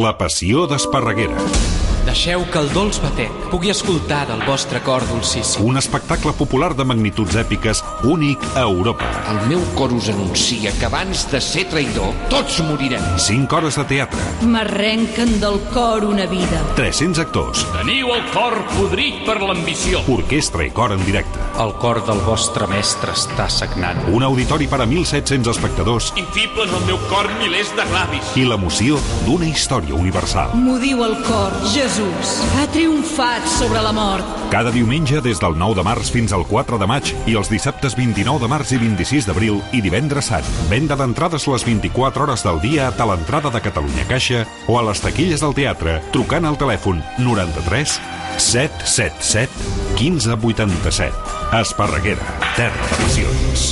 La passió d'Esparreguera. Deixeu que el dolç batec pugui escoltar del vostre cor dolcíssim. Un espectacle popular de magnituds èpiques únic a Europa. El meu cor us anuncia que abans de ser traïdor, tots morirem. 5 hores de teatre. M'arrenquen del cor una vida. 300 actors. Teniu el cor podrit per l'ambició. Orquestra i cor en directe. El cor del vostre mestre està sagnant. Un auditori per a 1.700 espectadors. Infiblen el meu cor milers de ravis. I l'emoció d'una història universal. M'ho diu el cor, Jesús ha triomfat sobre la mort. Cada diumenge des del 9 de març fins al 4 de maig i els dissabtes 29 de març i 26 d'abril i divendres sant. Venda d'entrades les 24 hores del dia a l'entrada de Catalunya Caixa o a les taquilles del teatre trucant al telèfon 93 777 1587. Esparreguera, terra de passions.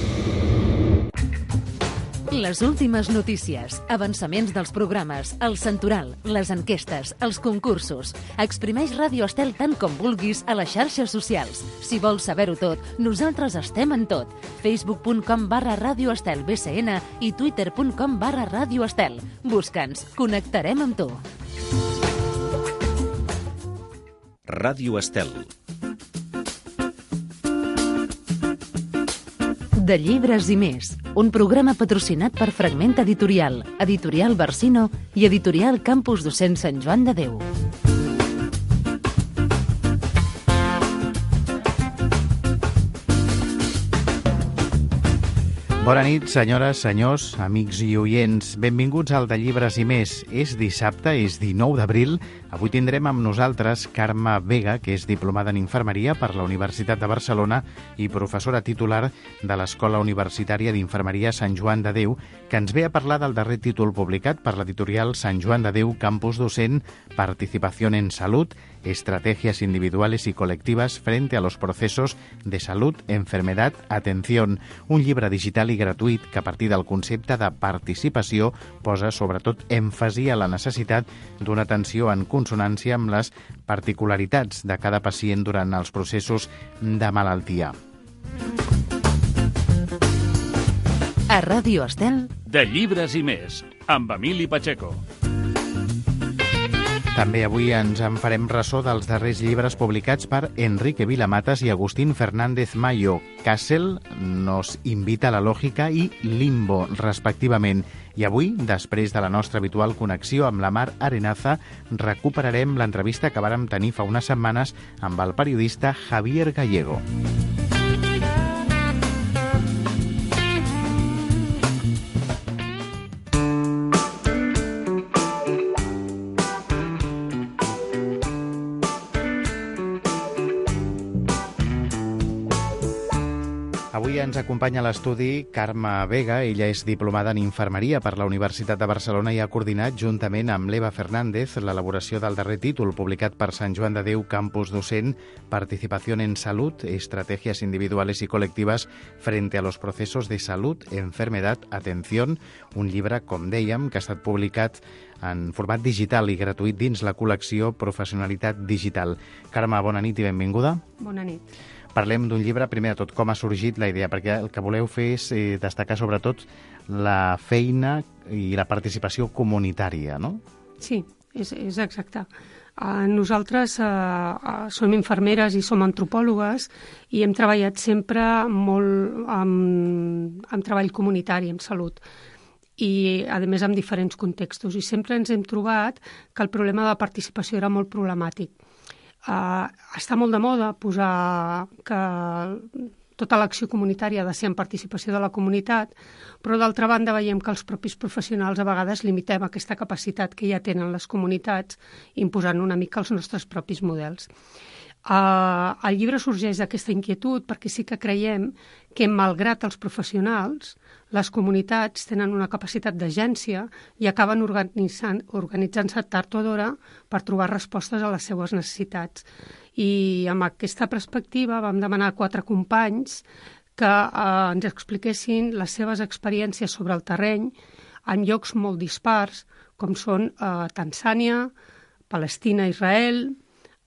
Les últimes notícies, avançaments dels programes, el santoral, les enquestes, els concursos. Exprimeix Ràdio Estel tant com vulguis a les xarxes socials. Si vols saber-ho tot, nosaltres estem en tot. facebook.com/Ràdio Estel BCN i twitter.com/Ràdio Estel. Busca'ns, connectarem amb tu. Ràdio Estel. De llibres i més, un programa patrocinat per Fragment Editorial, Editorial Barsino i Editorial Campus Docent Sant Joan de Déu. Bona nit, senyores, senyors, amics i oients. Benvinguts al De Llibres i Més. És dissabte, és 19 d'abril. Avui tindrem amb nosaltres Carme Vega, que és diplomada en Infermeria per la Universitat de Barcelona i professora titular de l'Escola Universitària d'Infermeria Sant Joan de Déu, que ens ve a parlar del darrer títol publicat per l'editorial Sant Joan de Déu Campus Docent, Participación en Salud, Estrategias Individuales y Colectivas frente a los procesos de salud, enfermedad, atención. Un llibre digital i gratuït que a partir del concepte de participació posa sobretot èmfasi a la necessitat d'una atenció en consonància amb les particularitats de cada pacient durant els processos de malaltia. A Ràdio Estel, De llibres i més, amb Emili Pacheco. També avui ens en farem ressò dels darrers llibres publicats per Enrique Vilamatas i Agustín Fernández Mayo. Castle nos invita a la lògica i Limbo, respectivament. I avui, després de la nostra habitual connexió amb la Mar Arenaza, recuperarem l'entrevista que vàrem tenir fa unes setmanes amb el periodista Javier Gallego. Avui ens acompanya a l'estudi Carme Vega. Ella és diplomada en Infermeria per la Universitat de Barcelona i ha coordinat, juntament amb l'Eva Fernández, l'elaboració del darrer títol publicat per Sant Joan de Déu Campus Docent, Participación en Salud, Estrategias Individuales y Colectivas frente a los procesos de salud, enfermedad, atención. Un llibre, com dèiem, que ha estat publicat en format digital i gratuït dins la col·lecció Professionalitat Digital. Carme, bona nit i benvinguda. Bona nit. Parlem d'un llibre, primer de tot, com ha sorgit la idea, perquè el que voleu fer és destacar sobretot la feina i la participació comunitària, no? Sí, és exacte. Nosaltres som infermeres i som antropòlogues i hem treballat sempre molt amb treball comunitari, amb salut, i a més en diferents contextos. I sempre ens hem trobat que el problema de la participació era molt problemàtic. Està molt de moda posar que tota l'acció comunitària ha de ser en participació de la comunitat, però d'altra banda veiem que els propis professionals a vegades limitem aquesta capacitat que ja tenen les comunitats imposant una mica els nostres propis models. El llibre sorgeix d'aquesta inquietud perquè sí que creiem que, malgrat els professionals, les comunitats tenen una capacitat d'agència i acaben organitzant-se tard o d'hora per trobar respostes a les seues necessitats. I amb aquesta perspectiva vam demanar a 4 companys que ens expliquessin les seves experiències sobre el terreny en llocs molt dispars, com són Tanzània, Palestina, Israel,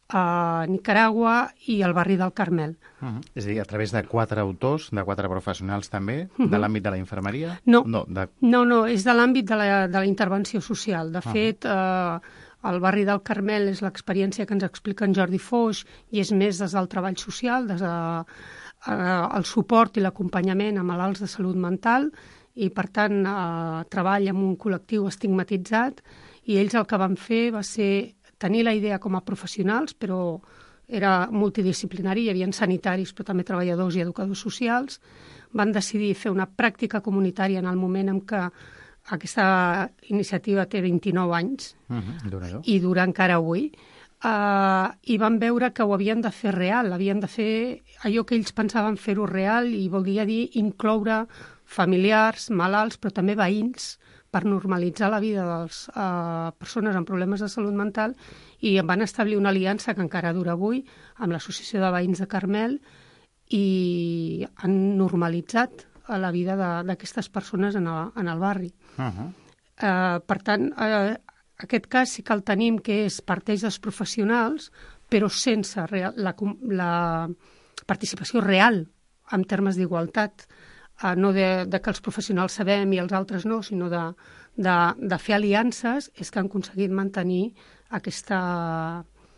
a Nicaragua i al barri del Carmel. És a dir, a través de 4 autors, de 4 professionals també, de l'àmbit de la infermeria? No, és de l'àmbit de la intervenció social. De fet, el barri del Carmel és l'experiència que ens explica en Jordi Foix i és més des del treball social, des del suport i l'acompanyament a malalts de salut mental i, per tant, treballa amb un col·lectiu estigmatitzat i ells el que van fer va ser tenir la idea com a professionals, però era multidisciplinari, hi havia sanitaris, però també treballadors i educadors socials. Van decidir fer una pràctica comunitària en el moment en què aquesta iniciativa té 29 anys i dura encara avui. I van veure que ho havien de fer real, havien de fer allò que ells pensaven fer-ho real i volia dir incloure familiars, malalts, però també veïns, per normalitzar la vida de les persones amb problemes de salut mental i van establir una aliança que encara dura avui amb l'Associació de Veïns de Carmel i han normalitzat la vida d'aquestes persones en el barri. Per tant, aquest cas sí que el tenim, que parteix dels professionals, però sense la participació real en termes d'igualtat, no de que els professionals sabem i els altres no, sinó de fer aliances, és que han aconseguit mantenir aquesta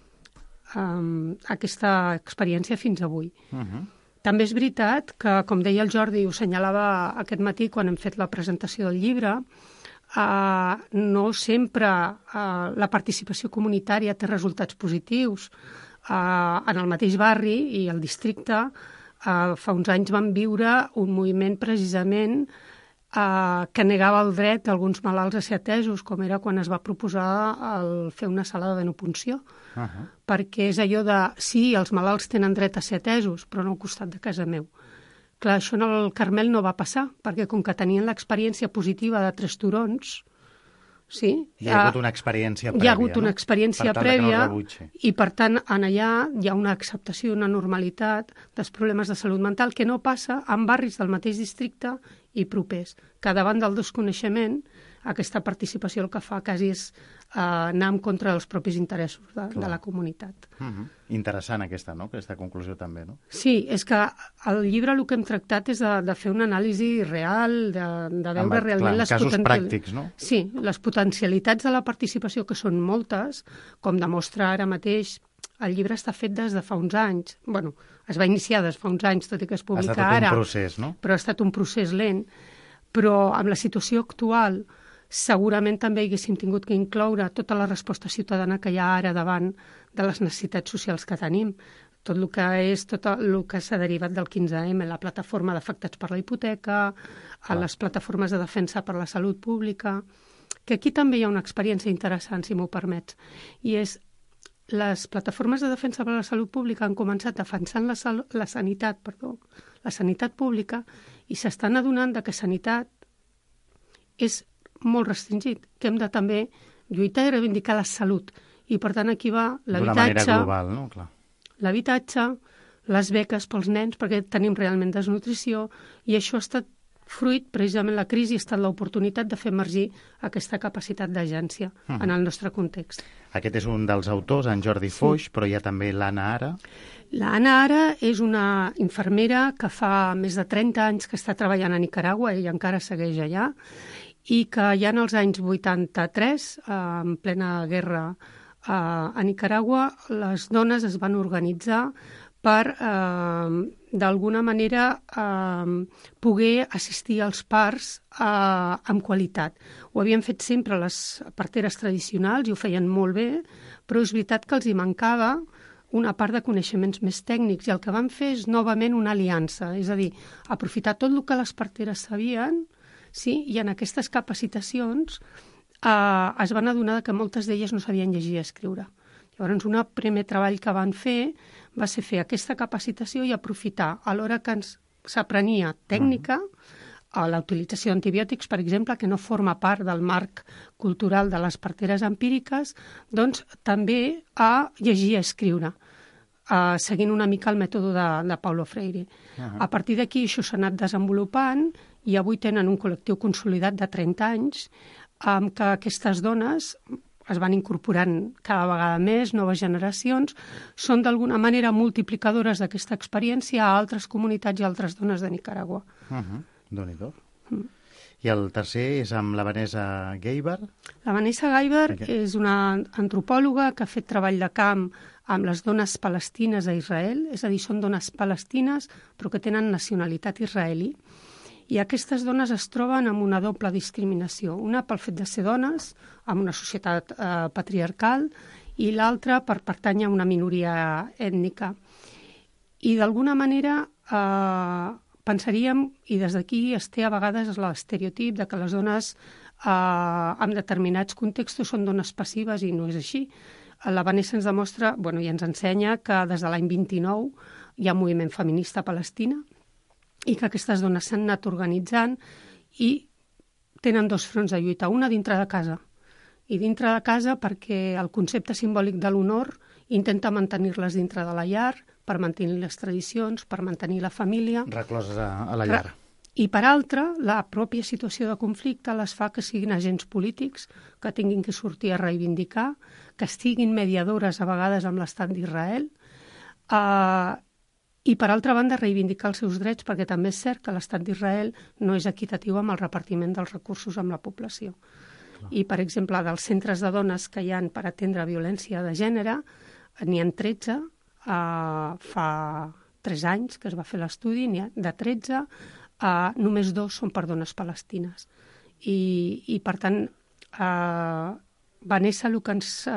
experiència fins avui. També és veritat que, com deia el Jordi, ho assenyalava aquest matí quan hem fet la presentació del llibre, no sempre la participació comunitària té resultats positius. En el mateix barri i el districte fa uns anys vam viure un moviment precisament que negava el dret d'alguns malalts a ser atesos, com era quan es va proposar fer una sala de venopunció. Perquè és allò de, sí, els malalts tenen dret a ser atesos, però no al costat de casa meu. Clar, això en el Carmel no va passar, perquè com que tenien l'experiència positiva de 3 turons, sí, hi ha hagut una experiència prèvia, hi ha hagut una experiència prèvia i, per tant, allà hi ha una acceptació, una normalitat dels problemes de salut mental que no passa en barris del mateix districte i propers, que davant del desconeixement aquesta participació el que fa quasi és anar en contra dels propis interessos de la comunitat. Interessant aquesta conclusió també, no? Sí, és que al llibre el que hem tractat és de fer una anàlisi real, de veure realment les casos pràctics, no? Sí, les potencialitats de la participació, que són moltes, com demostra ara mateix. El llibre està fet des de fa uns anys. Bueno, es va iniciar des de fa uns anys, tot i que es publica ara. Ha estat un procés, no? Però ha estat un procés lent. Però amb la situació actual segurament també haguéssim tingut que incloure tota la resposta ciutadana que hi ha ara davant de les necessitats socials que tenim. Tot el que s'ha derivat del 15M, la plataforma d'afectats per la hipoteca, les plataformes de defensa per la salut pública, que aquí també hi ha una experiència interessant, si m'ho permets, i és les plataformes de defensa per la salut pública han començat defensant la sanitat pública i s'estan adonant que sanitat és molt restringit, que hem de també lluitar i reivindicar la salut. I, per tant, aquí va l'habitatge... D'una manera global, no? Clar. L'habitatge, les beques pels nens, perquè tenim realment desnutrició, i això ha estat fruit, precisament la crisi ha estat l'oportunitat de fer emergir aquesta capacitat d'agència en el nostre context. Aquest és un dels autors, en Jordi Foix, però hi ha també l'Anna Ara. L'Anna Ara és una infermera que fa més de 30 anys que està treballant a Nicaragua, ella encara segueix allà, i que ja en els anys 83, en plena guerra a Nicaragua, les dones es van organitzar per, d'alguna manera, poder assistir als parts amb qualitat. Ho havien fet sempre les parteres tradicionals i ho feien molt bé, però és veritat que els hi mancava una part de coneixements més tècnics i el que van fer és novament una aliança, és a dir, aprofitar tot el que les parteres sabien, sí, i en aquestes capacitacions es van adonar que moltes d'elles no sabien llegir i escriure. Llavors, un primer treball que van fer va ser fer aquesta capacitació i aprofitar, a l'hora que s'aprenia tècnica, la utilització d'antibiòtics, per exemple, que no forma part del marc cultural de les parteres empíriques, doncs també a llegir i escriure, seguint una mica el mètode de Paulo Freire. A partir d'aquí això s'ha anat desenvolupant i avui tenen un col·lectiu consolidat de 30 anys amb què aquestes dones es van incorporant cada vegada més, noves generacions, són d'alguna manera multiplicadores d'aquesta experiència a altres comunitats i altres dones de Nicaragua. Déu-n'hi-do. I el tercer és amb la Vanessa Gaibar. La Vanessa Gaibar és una antropòloga que ha fet treball de camp amb les dones palestines a Israel, és a dir, són dones palestines però que tenen nacionalitat israelí, i aquestes dones es troben amb una doble discriminació, una pel fet de ser dones, en una societat patriarcal, i l'altra per pertànyer a una minoria ètnica. I d'alguna manera pensaríem, i des d'aquí es té a vegades l'estereotip de que les dones en determinats contextos són dones passives i no és així. La Vanessa ens demostra, i ens ensenya que des de l'any 29 hi ha un moviment feminista a Palestina i que aquestes dones s'han anat organitzant i tenen dos fronts de lluita, una dintre de casa. I dintre de casa perquè el concepte simbòlic de l'honor intenta mantenir-les dintre de la llar, per mantenir les tradicions, per mantenir la família. Recloses a la llar. I per altra, la pròpia situació de conflicte les fa que siguin agents polítics, que tinguin que sortir a reivindicar, que estiguin mediadores a vegades amb l'estat d'Israel, i per altra banda reivindicar els seus drets, perquè també és cert que l'estat d'Israel no és equitatiu amb el repartiment dels recursos amb la població. I, per exemple, dels centres de dones que hi ha per atendre violència de gènere, n'hi ha 13, fa 3 anys que es va fer l'estudi, n'hi ha de 13, només 2 són per dones palestines. I per tant, Vanessa el que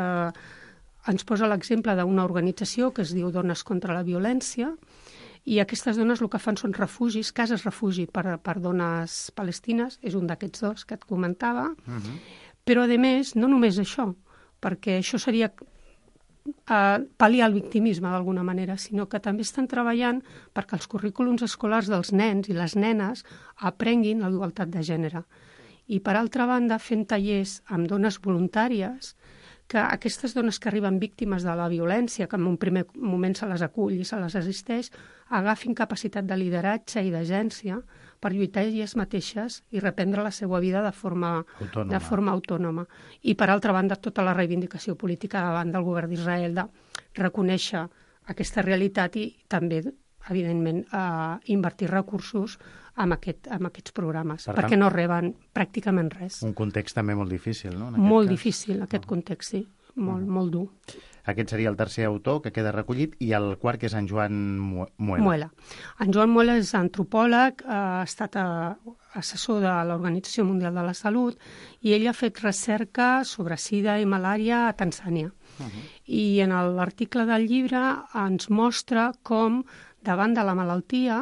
ens posa l'exemple d'una organització que es diu Dones contra la Violència, i aquestes dones el que fan són refugis, cases refugi per dones palestines, és un d'aquests 2 que et comentava, però a més, no només això, perquè això seria pal·liar el victimisme d'alguna manera, sinó que també estan treballant perquè els currículums escolars dels nens i les nenes aprenguin la igualtat de gènere. I per altra banda, fent tallers amb dones voluntàries, que aquestes dones que arriben víctimes de la violència, que en un primer moment se les acull i se les assisteix, agafin capacitat de lideratge i d'agència per lluitar elles mateixes i reprendre la seva vida de forma autònoma. I, per altra banda, tota la reivindicació política davant del govern d'Israel de reconèixer aquesta realitat i també, evidentment, invertir recursos en aquests programes, perquè no reben pràcticament res. Un context també molt difícil, no? Molt difícil, aquest context, sí. Molt dur. Aquest seria el tercer autor que queda recollit, i el quart, que és en Joan Muela. En Joan Muela és antropòleg, ha estat assessor de l'Organització Mundial de la Salut, i ell ha fet recerca sobre sida i malària a Tanzània. I en l'article del llibre ens mostra com, davant de la malaltia,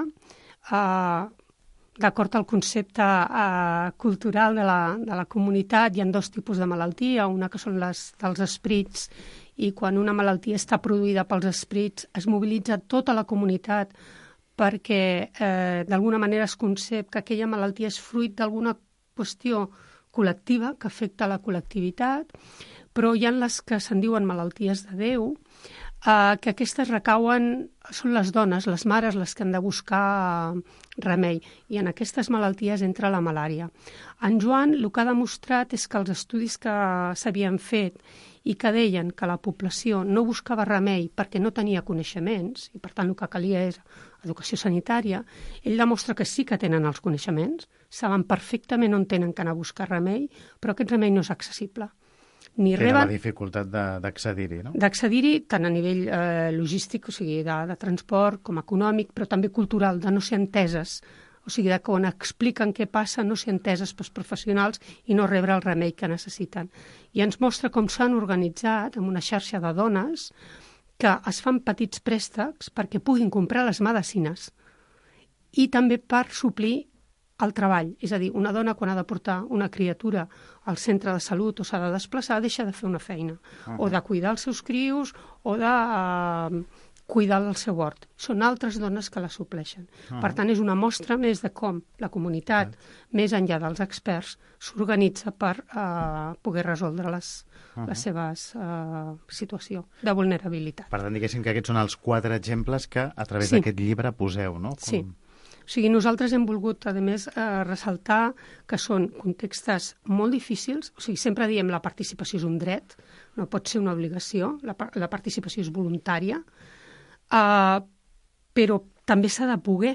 d'acord al concepte cultural de la comunitat, hi ha 2 tipus de malaltia, una que són les dels esprits, i quan una malaltia està produïda pels esprits es mobilitza tota la comunitat perquè d'alguna manera es concep que aquella malaltia és fruit d'alguna qüestió col·lectiva que afecta la col·lectivitat, però hi ha les que se'n diuen malalties de Déu, que aquestes recauen, són les dones, les mares, les que han de buscar remei, i en aquestes malalties entra la malària. En Joan el que ha demostrat és que els estudis que s'havien fet i que deien que la població no buscava remei perquè no tenia coneixements, i per tant el que calia és educació sanitària, ell demostra que sí que tenen els coneixements, saben perfectament on tenen que anar a buscar remei, però aquest remei no és accessible. Tenen la dificultat d'accedir-hi, no? D'accedir-hi tant a nivell logístic, o sigui, de transport, com econòmic, però també cultural, de no ser enteses, o sigui, que quan expliquen què passa no ser enteses pels professionals i no rebre el remei que necessiten. I ens mostra com s'han organitzat amb una xarxa de dones que es fan petits préstecs perquè puguin comprar les medicines i també per suplir el treball. És a dir, una dona quan ha de portar una criatura al centre de salut o s'ha de desplaçar deixa de fer una feina, o de cuidar els seus crios o de cuidar del seu hort. Són altres dones que la supleixen. Per tant, és una mostra més de com la comunitat, més enllà dels experts, s'organitza per poder resoldre la seva situació de vulnerabilitat. Per tant, diguéssim que aquests són els 4 exemples que a través d'aquest llibre poseu, no? Sí. O sigui, nosaltres hem volgut, a més, ressaltar que són contextes molt difícils. O sigui, sempre diem la participació és un dret, no pot ser una obligació, la participació és voluntària, però també s'ha de poder.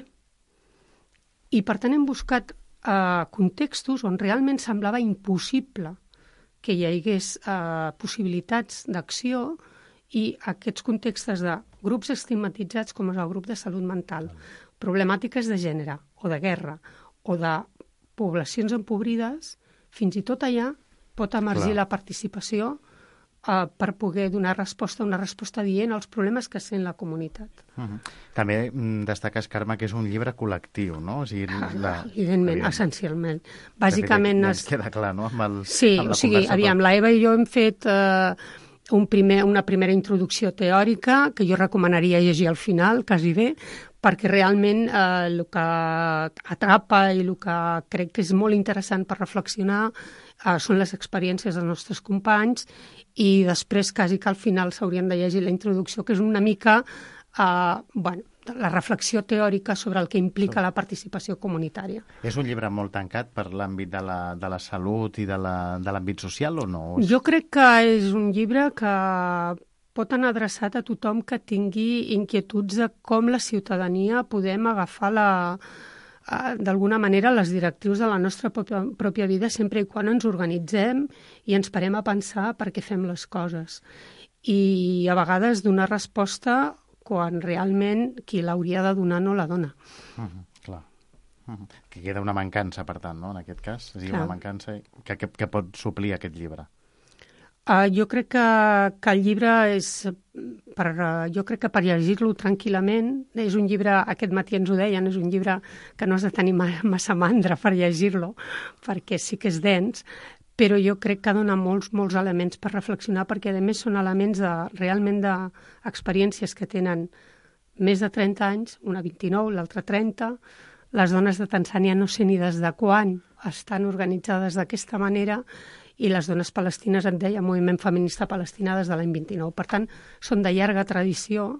I, per tant, hem buscat contextos on realment semblava impossible que hi hagués possibilitats d'acció, i aquests contextes de grups estigmatitzats com és el grup de salut mental, problemàtiques de gènere o de guerra o de poblacions empobrides, fins i tot allà pot emergir la participació per poder donar resposta, una resposta dient als problemes que sent la comunitat. També destaques, Carme, que és un llibre col·lectiu, no? O sigui, evidentment, essencialment. Bàsicament... Ja ens queda clar, no? Sí, o sigui, aviam, la Eva i jo hem fet una primera introducció teòrica que jo recomanaria llegir al final, quasi bé, perquè realment el que atrapa i el que crec que és molt interessant per reflexionar són les experiències dels nostres companys, i després quasi que al final s'haurien de llegir la introducció, que és una mica la reflexió teòrica sobre el que implica la participació comunitària. És un llibre molt tancat per l'àmbit de la salut i de l'àmbit social o no? Jo crec que és un llibre que pot anar adreçat a tothom que tingui inquietuds de com la ciutadania podem agafar d'alguna manera les directrius de la nostra pròpia vida, sempre i quan ens organitzem i ens parem a pensar per què fem les coses. I a vegades donar resposta quan realment qui l'hauria de donar no la dona. Clar. Que queda una mancança, per tant, no?, en aquest cas. És a dir, una mancança que pot suplir aquest llibre. Jo crec que el llibre és... Jo crec que per llegir-lo tranquil·lament, és un llibre, aquest matí ens ho deien, és un llibre que no has de tenir massa mandra per llegir-lo, perquè sí que és dens, però jo crec que dona molts elements per reflexionar, perquè a més són elements realment d'experiències que tenen més de 30 anys, una 29, l'altra 30. Les dones de Tanzània no sé ni des de quan estan organitzades d'aquesta manera, i les dones palestines, et deia, moviment feminista palestina des de l'any 29. Per tant, són de llarga tradició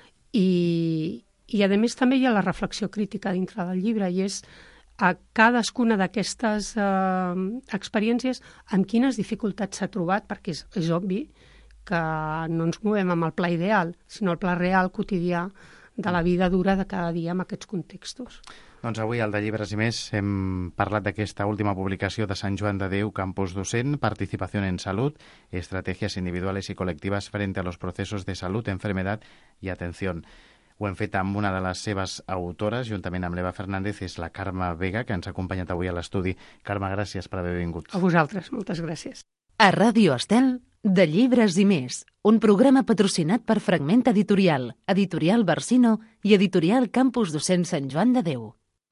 i a més també hi ha la reflexió crítica dintre del llibre, i és a cadascuna d'aquestes experiències amb quines dificultats s'ha trobat, perquè és obvi que no ens movem amb el pla ideal, sinó el pla real, quotidià, de la vida dura de cada dia en aquests contextos. Doncs avui, al de Llibres i Més, hem parlat d'aquesta última publicació de Sant Joan de Déu, Campus Docent, Participación en Salud, Estrategias Individuales y Colectivas frente a los procesos de salud, enfermedad y atención. Ho hem fet amb una de les seves autores, juntament amb l'Eva Fernández, és la Carme Vega, que ens ha acompanyat avui a l'estudi. Carme, gràcies per haver vingut. A vosaltres, moltes gràcies. A Ràdio Estel, de Llibres i Més, un programa patrocinat per Fragment Editorial, Editorial Barsino i Editorial Campus Docent Sant Joan de Déu.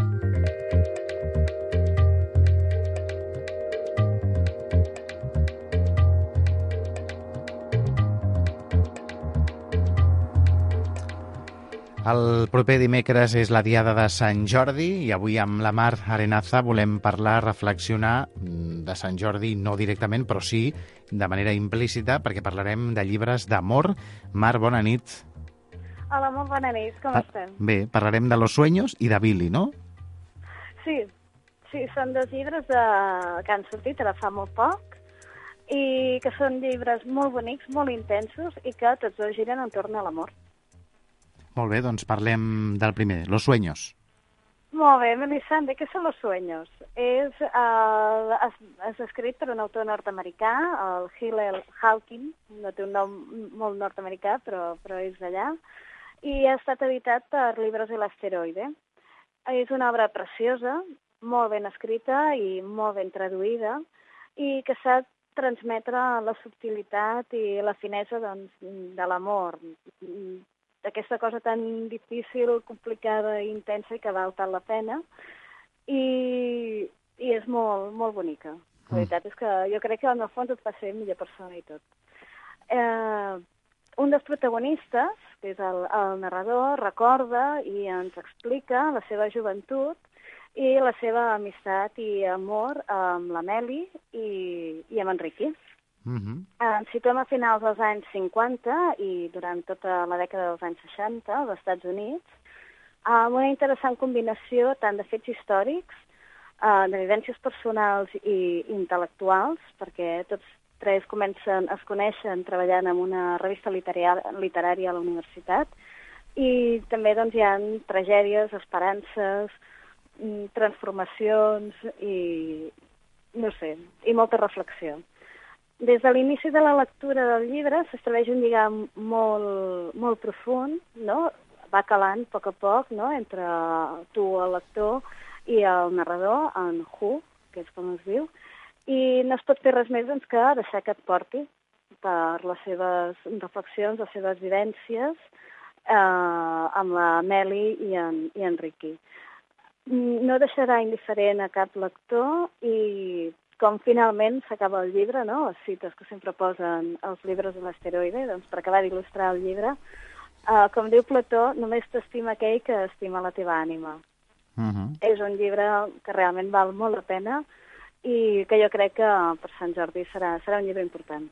El proper dimecres és la diada de Sant Jordi i avui amb la Mar Arenaza volem parlar, reflexionar de Sant Jordi, no directament, però sí de manera implícita, perquè parlarem de llibres d'amor. Mar, bona nit. Hola, molt bona nit, com estem? Bé, parlarem de Los Sueños i de Billy, no? Sí, són dos llibres que han sortit ara fa molt poc i que són llibres molt bonics, molt intensos i que tots dos giren entorn a l'amor. Molt bé, doncs parlem del primer, Los Sueños. Molt bé, Melisande, què són Los Sueños? És escrit per un autor nord-americà, el Hillel Hawking, no té un nom molt nord-americà, però és d'allà, i ha estat editat per Libros de l'Asteroide. És una obra preciosa, molt ben escrita i molt ben traduïda, i que sap transmetre la subtilitat i la finesa de l'amor, d'aquesta cosa tan difícil, complicada i intensa i que val tant la pena, i és molt, molt bonica. La veritat és que jo crec que en el fons et fa ser millor persona i tot. Un dels protagonistes, que és el narrador, recorda i ens explica la seva joventut i la seva amistat i amor amb la Meli i amb en Ricky. Ens situem a finals dels anys 50 i durant tota la dècada dels anys 60 als Estats Units, amb una interessant combinació tant de fets històrics, de vivències personals i intel·lectuals, perquè tots tres es coneixen treballant en una revista literària a la universitat, i també doncs, hi ha tragèdies, esperances, transformacions i, no sé, i molta reflexió. Des de l'inici de la lectura del llibre s'estableix un lligam molt profund, no? Va calant a poc, no? Entre tu, el lector, i el narrador, en Hu, que és com es diu, i no es pot fer res més doncs, que deixar que et porti per les seves reflexions, les seves vivències, amb la Meli i en Ricky. No deixarà indiferent a cap lector i com finalment s'acaba el llibre, no? Les cites que sempre posen els llibres de l'asteroide, doncs per acabar d'il·lustrar el llibre, com diu Plató, només t'estima aquell que estima la teva ànima. És un llibre que realment val molt la pena i que jo crec que per Sant Jordi serà un llibre important.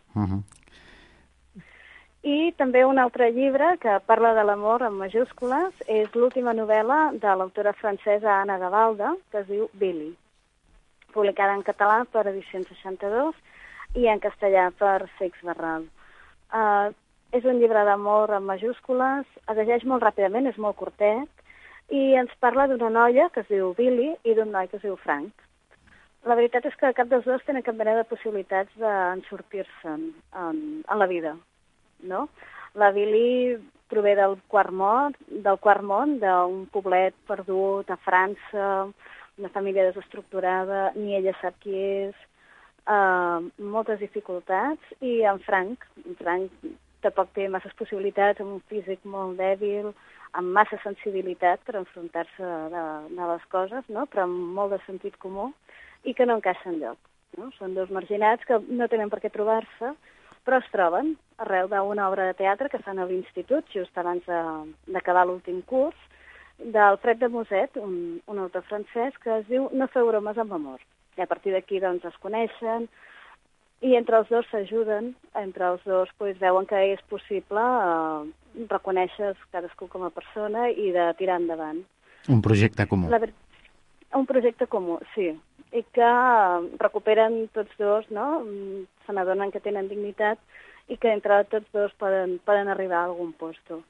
I també un altre llibre que parla de l'amor en majúscules és l'última novel·la de l'autora francesa Anna Gavalda, que es diu Billy, publicada en català per Edicions 62 i en castellà per Seix Barral. És un llibre d'amor en majúscules, es llegeix molt ràpidament, és molt curtet, i ens parla d'una noia que es diu Billy i d'un noi que es diu Frank. La veritat és que cap dels dos tenen cap mena de possibilitats d'en sortir-se'n en la vida, no? La Billy prové del quart món, d'un poblet perdut a França, una família desestructurada, ni ella sap qui és, moltes dificultats, i en Frank tampoc té masses possibilitats, amb un físic molt dèbil, amb massa sensibilitat per enfrontar-se de les coses, no? Però amb molt de sentit comú, i que no encaixa enlloc. No? Són dos marginats que no tenen per què trobar-se, però es troben arreu d'una obra de teatre que fan a l'Institut, just abans d'acabar l'últim curs, d'Alfred de Musset, un autor francès, que es diu No feu bromes amb amor. I a partir d'aquí doncs, es coneixen, i entre els dos s'ajuden, entre els dos veuen que és possible reconèixer cadascú com a persona i de tirar endavant. Un projecte comú. Un projecte comú, sí. I que recuperen tots dos, no? Se n'adonen que tenen dignitat i que entre tots dos poden arribar a algun lloc.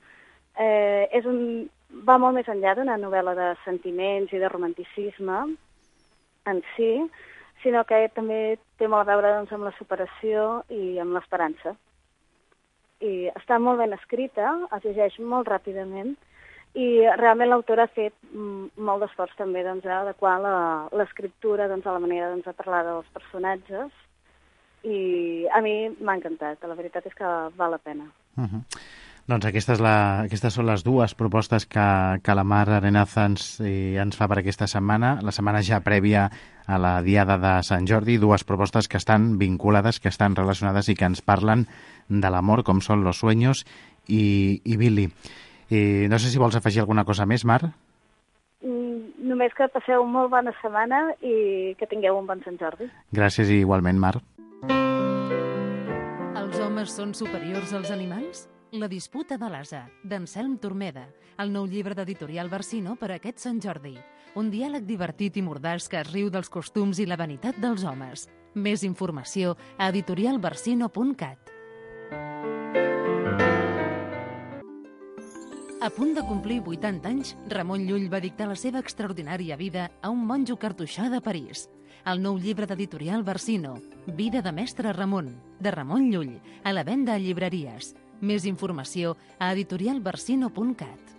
Va molt més enllà d'una novel·la de sentiments i de romanticisme en si, sinó que també té molt a veure doncs, amb la superació i amb l'esperança. I està molt ben escrita, es llegeix molt ràpidament, i realment l'autora ha fet molt d'esforç també doncs, a adequar l'escriptura doncs, a la manera doncs, de parlar dels personatges, i a mi m'ha encantat, la veritat és que val la pena. Doncs aquestes són les dues propostes que la Mar Arenaza ens fa per aquesta setmana, la setmana ja prèvia a la Diada de Sant Jordi, dues propostes que estan vinculades, que estan relacionades i que ens parlen de l'amor, com són Los sueños i Billy. No sé si vols afegir alguna cosa més, Mar? Només que passeu molt bona setmana i que tingueu un bon Sant Jordi. Gràcies i igualment, Mar. Els homes són superiors als animals? La disputa de l'ase, d'Anselm Turmeda, el nou llibre d'Editorial Barsino per a aquest Sant Jordi. Un diàleg divertit i mordaç que es riu dels costums i la vanitat dels homes. Més informació a editorialbarsino.cat. A punt de complir 80 anys, Ramon Llull va dictar la seva extraordinària vida a un monjo cartoixà de París. El nou llibre d'Editorial Barsino, Vida de mestre Ramon, de Ramon Llull, a la venda a llibreries. Més informació a editorialbarsino.cat.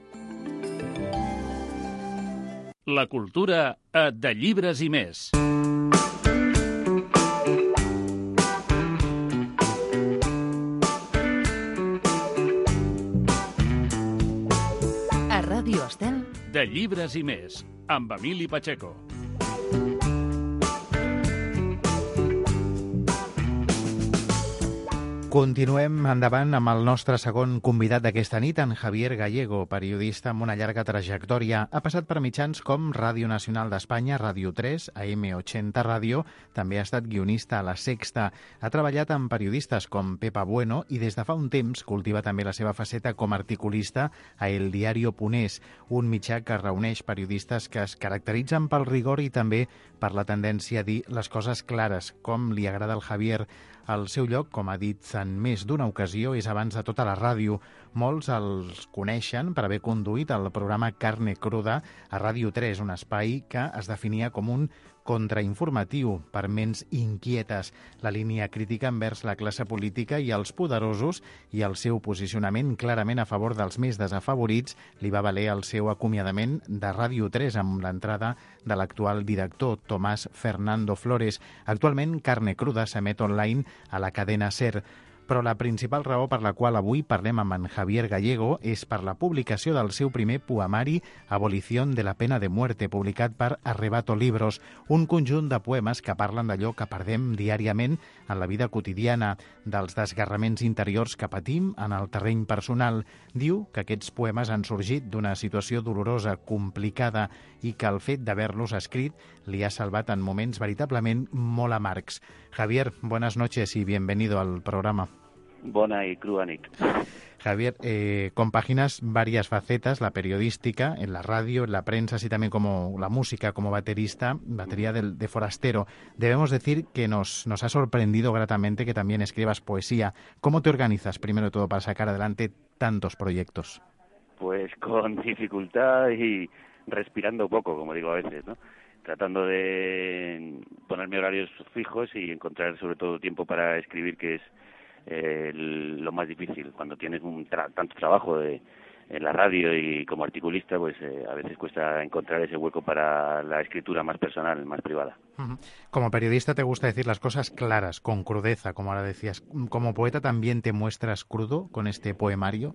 La cultura de llibres i més. A Ràdio Estel, De llibres i més, amb Emili Pacheco. Continuem endavant amb el nostre segon convidat d'aquesta nit, en Javier Gallego, periodista amb una llarga trajectòria. Ha passat per mitjans com Ràdio Nacional d'Espanya, Ràdio 3, AM80 Ràdio, també ha estat guionista a La Sexta. Ha treballat amb periodistes com Pepa Bueno i des de fa un temps cultiva també la seva faceta com a articulista a El Diario Punés, un mitjà que reuneix periodistes que es caracteritzen pel rigor i també per la tendència a dir les coses clares, com li agrada al Javier. El seu lloc, com ha dit en més d'una ocasió, és abans de tota la ràdio. Molts els coneixen per haver conduït el programa Carne Cruda a Ràdio 3, un espai que es definia com un contrainformatiu per ments inquietes. La línia crítica envers la classe política i els poderosos i el seu posicionament clarament a favor dels més desafavorits li va valer el seu acomiadament de Ràdio 3 amb l'entrada de l'actual director, Tomás Fernando Flores. Actualment, Carne Cruda s'emet online a la cadena SER. Però la principal raó per la qual avui parlem amb en Javier Gallego és per la publicació del seu primer poemari Abolición de la pena de muerte, publicat per Arrebato Libros, un conjunt de poemes que parlen d'allò que perdem diàriament en la vida quotidiana, dels desgarraments interiors que patim en el terreny personal. Diu que aquests poemes han sorgit d'una situació dolorosa, complicada, i que el fet d'haver-los escrit li ha salvat en moments veritablement molt amargs. Javier, buenas noches y bienvenido al programa. Bona y crua nit. Javier, compaginas varias facetas, la periodística, en la radio, en la prensa, así también como la música, como batería de forastero. Debemos decir que nos ha sorprendido gratamente que también escribas poesía. ¿Cómo te organizas, primero de todo, para sacar adelante tantos proyectos? Pues con dificultad y respirando poco, como digo a veces, ¿no? Tratando de ponerme horarios fijos y encontrar sobre todo tiempo para escribir, que es lo más difícil. Cuando tienes tanto trabajo en la radio y como articulista, pues a veces cuesta encontrar ese hueco para la escritura más personal, más privada. Como periodista te gusta decir las cosas claras, con crudeza, como ahora decías. ¿Como poeta también te muestras crudo con este poemario?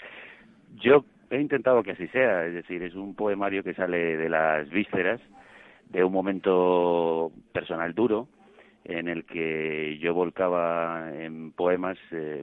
Yo he intentado que así sea, es decir, es un poemario que sale de las vísceras, de un momento personal duro, en el que yo volcaba en poemas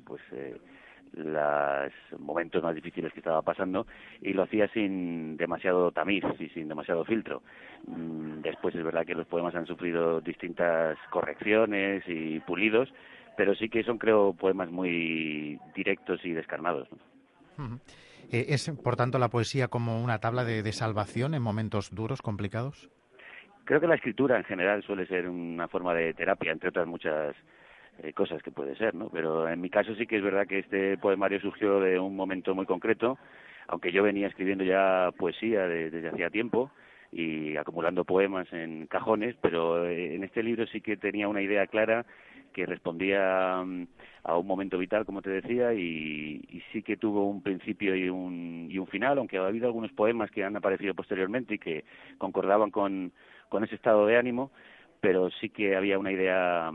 los momentos más difíciles que estaba pasando, y lo hacía sin demasiado tamiz y sin demasiado filtro. Después es verdad que los poemas han sufrido distintas correcciones y pulidos, pero sí que son, creo, poemas muy directos y descarnados, ¿no? ¿Es, por tanto, la poesía como una tabla de salvación en momentos duros, complicados? Creo que la escritura en general suele ser una forma de terapia, entre otras muchas cosas que puede ser, ¿no? Pero en mi caso sí que es verdad que este poemario surgió de un momento muy concreto, aunque yo venía escribiendo ya poesía desde hacía tiempo y acumulando poemas en cajones, pero en este libro sí que tenía una idea clara que respondía a un momento vital, como te decía, y sí que tuvo un principio y un final, aunque ha habido algunos poemas que han aparecido posteriormente y que concordaban con ese estado de ánimo, pero sí que había una idea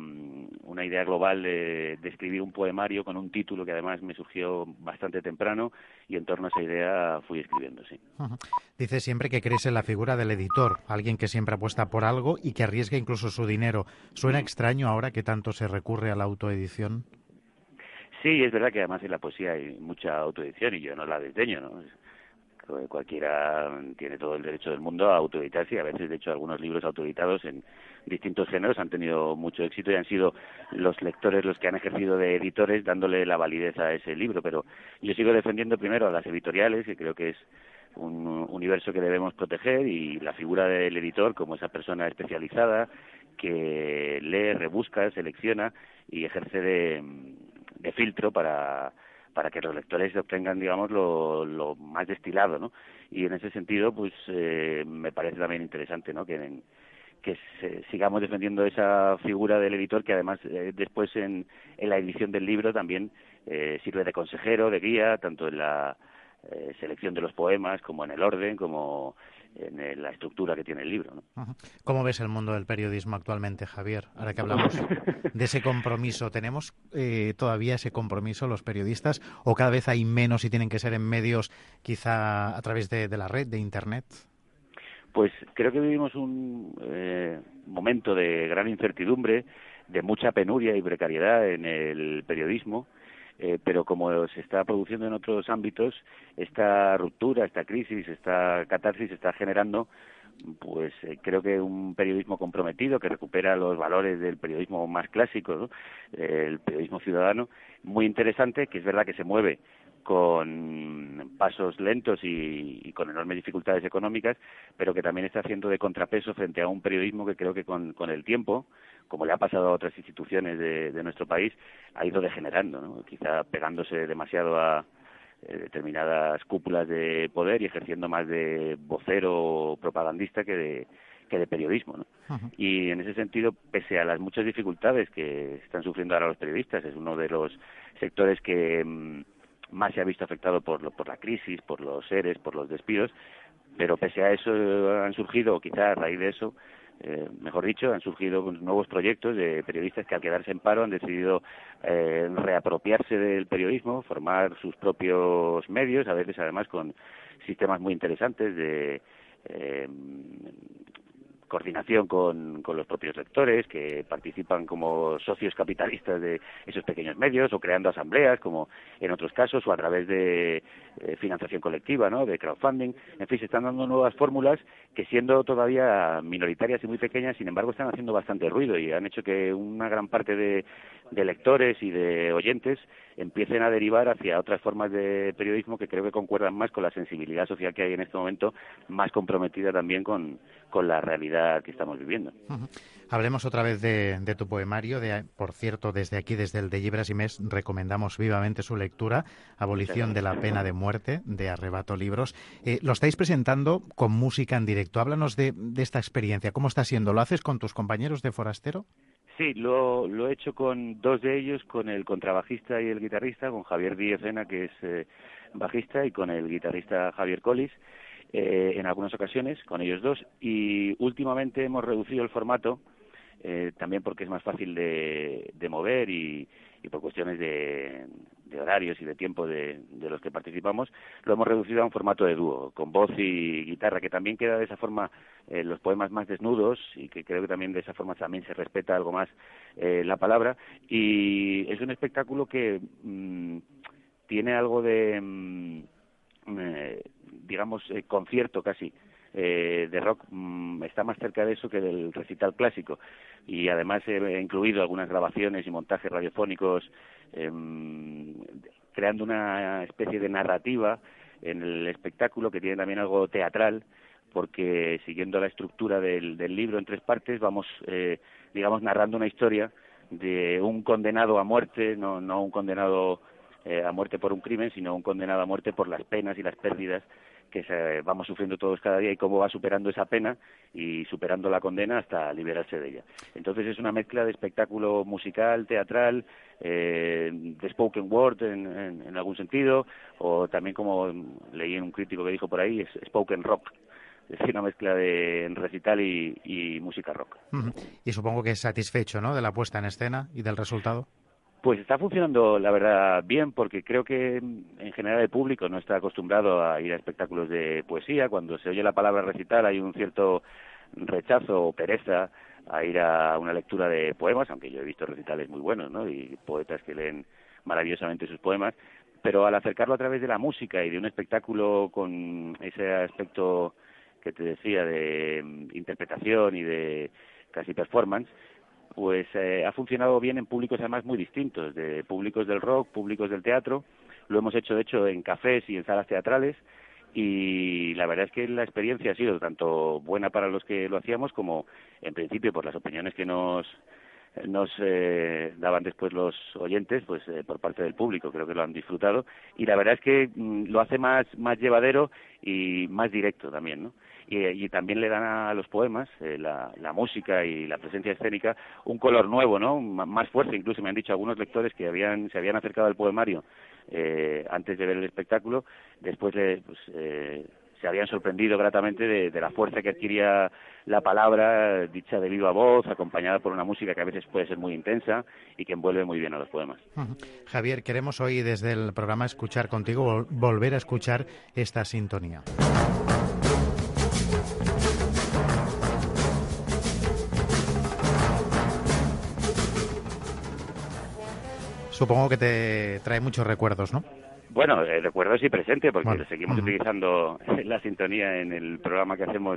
global de escribir un poemario con un título que además me surgió bastante temprano, y en torno a esa idea fui escribiendo, sí. Dices siempre que crees en la figura del editor, alguien que siempre apuesta por algo y que arriesga incluso su dinero. ¿Suena extraño ahora que tanto se recurre a la autoedición? Sí, es verdad que además en la poesía hay mucha autoedición y yo no la desdeño, ¿no? Cualquiera tiene todo el derecho del mundo a autoeditarse, y a veces, de hecho, algunos libros autoeditados en distintos géneros han tenido mucho éxito y han sido los lectores los que han ejercido de editores dándole la validez a ese libro. Pero yo sigo defendiendo primero a las editoriales, que creo que es un universo que debemos proteger, y la figura del editor como esa persona especializada que lee, rebusca, selecciona y ejerce de filtro para que los lectores obtengan, digamos, lo más destilado, ¿no? Y en ese sentido, pues me parece también interesante, ¿no? Que sigamos defendiendo esa figura del editor, que además después en la edición del libro también sirve de consejero, de guía, tanto en la selección de los poemas como en el orden, como en la estructura que tiene el libro, ¿no? ¿Cómo ves el mundo del periodismo actualmente, Javier? Ahora que hablamos de ese compromiso, ¿tenemos todavía ese compromiso los periodistas, o cada vez hay menos y tienen que ser en medios quizá a través de la red, de Internet? Pues creo que vivimos un momento de gran incertidumbre, mucha penuria y precariedad en el periodismo, pero como se está produciendo en otros ámbitos, esta ruptura, esta crisis, esta catarsis está generando, pues creo que un periodismo comprometido que recupera los valores del periodismo más clásico, ¿no? El periodismo ciudadano, muy interesante, que es verdad que se mueve con pasos lentos y con enormes dificultades económicas, pero que también está haciendo de contrapeso frente a un periodismo que creo que con el tiempo, como le ha pasado a otras instituciones de nuestro país, ha ido degenerando, ¿no? Quizá pegándose demasiado a determinadas cúpulas de poder y ejerciendo más de vocero propagandista que de periodismo, ¿no? Uh-huh. Y en ese sentido, pese a las muchas dificultades que están sufriendo ahora los periodistas, es uno de los sectores que más se ha visto afectado por la crisis, por los ERES, por los despidos, pero pese a eso han surgido, quizá a raíz de eso, mejor dicho, han surgido nuevos proyectos de periodistas que al quedarse en paro han decidido reapropiarse del periodismo, formar sus propios medios, a veces además con sistemas muy interesantes de coordinación con los propios lectores que participan como socios capitalistas de esos pequeños medios o creando asambleas como en otros casos o a través de financiación colectiva, ¿no? De crowdfunding. En fin, se están dando nuevas fórmulas que siendo todavía minoritarias y muy pequeñas, sin embargo están haciendo bastante ruido y han hecho que una gran parte de lectores y de oyentes empiecen a derivar hacia otras formas de periodismo que creo que concuerdan más con la sensibilidad social que hay en este momento, más comprometida también con la realidad que estamos viviendo. Uh-huh. Hablemos otra vez de tu poemario. Por cierto, desde aquí, desde el de Llibres y Més, recomendamos vivamente su lectura, Abolición de la pena de muerte, de Arrebato Libros. Lo estáis presentando con música en directo. Háblanos de esta experiencia. ¿Cómo está siendo? ¿Lo haces con tus compañeros de Forastero? Sí, lo he hecho con dos de ellos, con el contrabajista y el guitarrista, con Javier Díez-Ena, que es bajista, y con el guitarrista Javier Collis, en algunas ocasiones, con ellos dos. Y últimamente hemos reducido el formato, también porque es más fácil de mover y por cuestiones de horarios y de tiempo de los que participamos, lo hemos reducido a un formato de dúo, con voz y guitarra, que también queda de esa forma los poemas más desnudos y que creo que también de esa forma también se respeta algo más la palabra. Y es un espectáculo que tiene algo de, digamos, concierto casi, de rock. Está más cerca de eso que del recital clásico, y además he incluido algunas grabaciones y montajes radiofónicos creando una especie de narrativa en el espectáculo que tiene también algo teatral, porque siguiendo la estructura del libro en tres partes vamos digamos narrando una historia de un condenado a muerte, no un condenado a muerte por un crimen, sino un condenado a muerte por las penas y las pérdidas que vamos sufriendo todos cada día, y cómo va superando esa pena y superando la condena hasta liberarse de ella. Entonces es una mezcla de espectáculo musical, teatral, de spoken word en algún sentido, o también, como leí en un crítico que dijo por ahí, es spoken rock. Es decir, una mezcla de recital y música rock. Uh-huh. Y supongo que es satisfecho, ¿no?, de la puesta en escena y del resultado. Pues está funcionando, la verdad, bien, porque creo que en general el público no está acostumbrado a ir a espectáculos de poesía. Cuando se oye la palabra recital hay un cierto rechazo o pereza a ir a una lectura de poemas, aunque yo he visto recitales muy buenos, ¿no?, y poetas que leen maravillosamente sus poemas, pero al acercarlo a través de la música y de un espectáculo con ese aspecto que te decía de interpretación y de casi performance, pues ha funcionado bien en públicos además muy distintos, de públicos del rock, públicos del teatro. Lo hemos hecho, de hecho, en cafés y en salas teatrales, y la verdad es que la experiencia ha sido tanto buena para los que lo hacíamos como, en principio, por las opiniones que nos daban después los oyentes, pues por parte del público. Creo que lo han disfrutado, y la verdad es que lo hace más llevadero y más directo también, ¿no? Y también le dan a los poemas, la música y la presencia escénica, un color nuevo, ¿no?, más fuerte. Incluso me han dicho algunos lectores que se habían acercado al poemario antes de ver el espectáculo, después se habían sorprendido gratamente de la fuerza que adquiría la palabra dicha de viva voz, acompañada por una música que a veces puede ser muy intensa y que envuelve muy bien a los poemas. Uh-huh. Javier, queremos hoy desde el programa escuchar contigo, volver a escuchar esta sintonía. Supongo que te trae muchos recuerdos, ¿no? Bueno, recuerdo sí presente, porque seguimos utilizando la sintonía en el programa que hacemos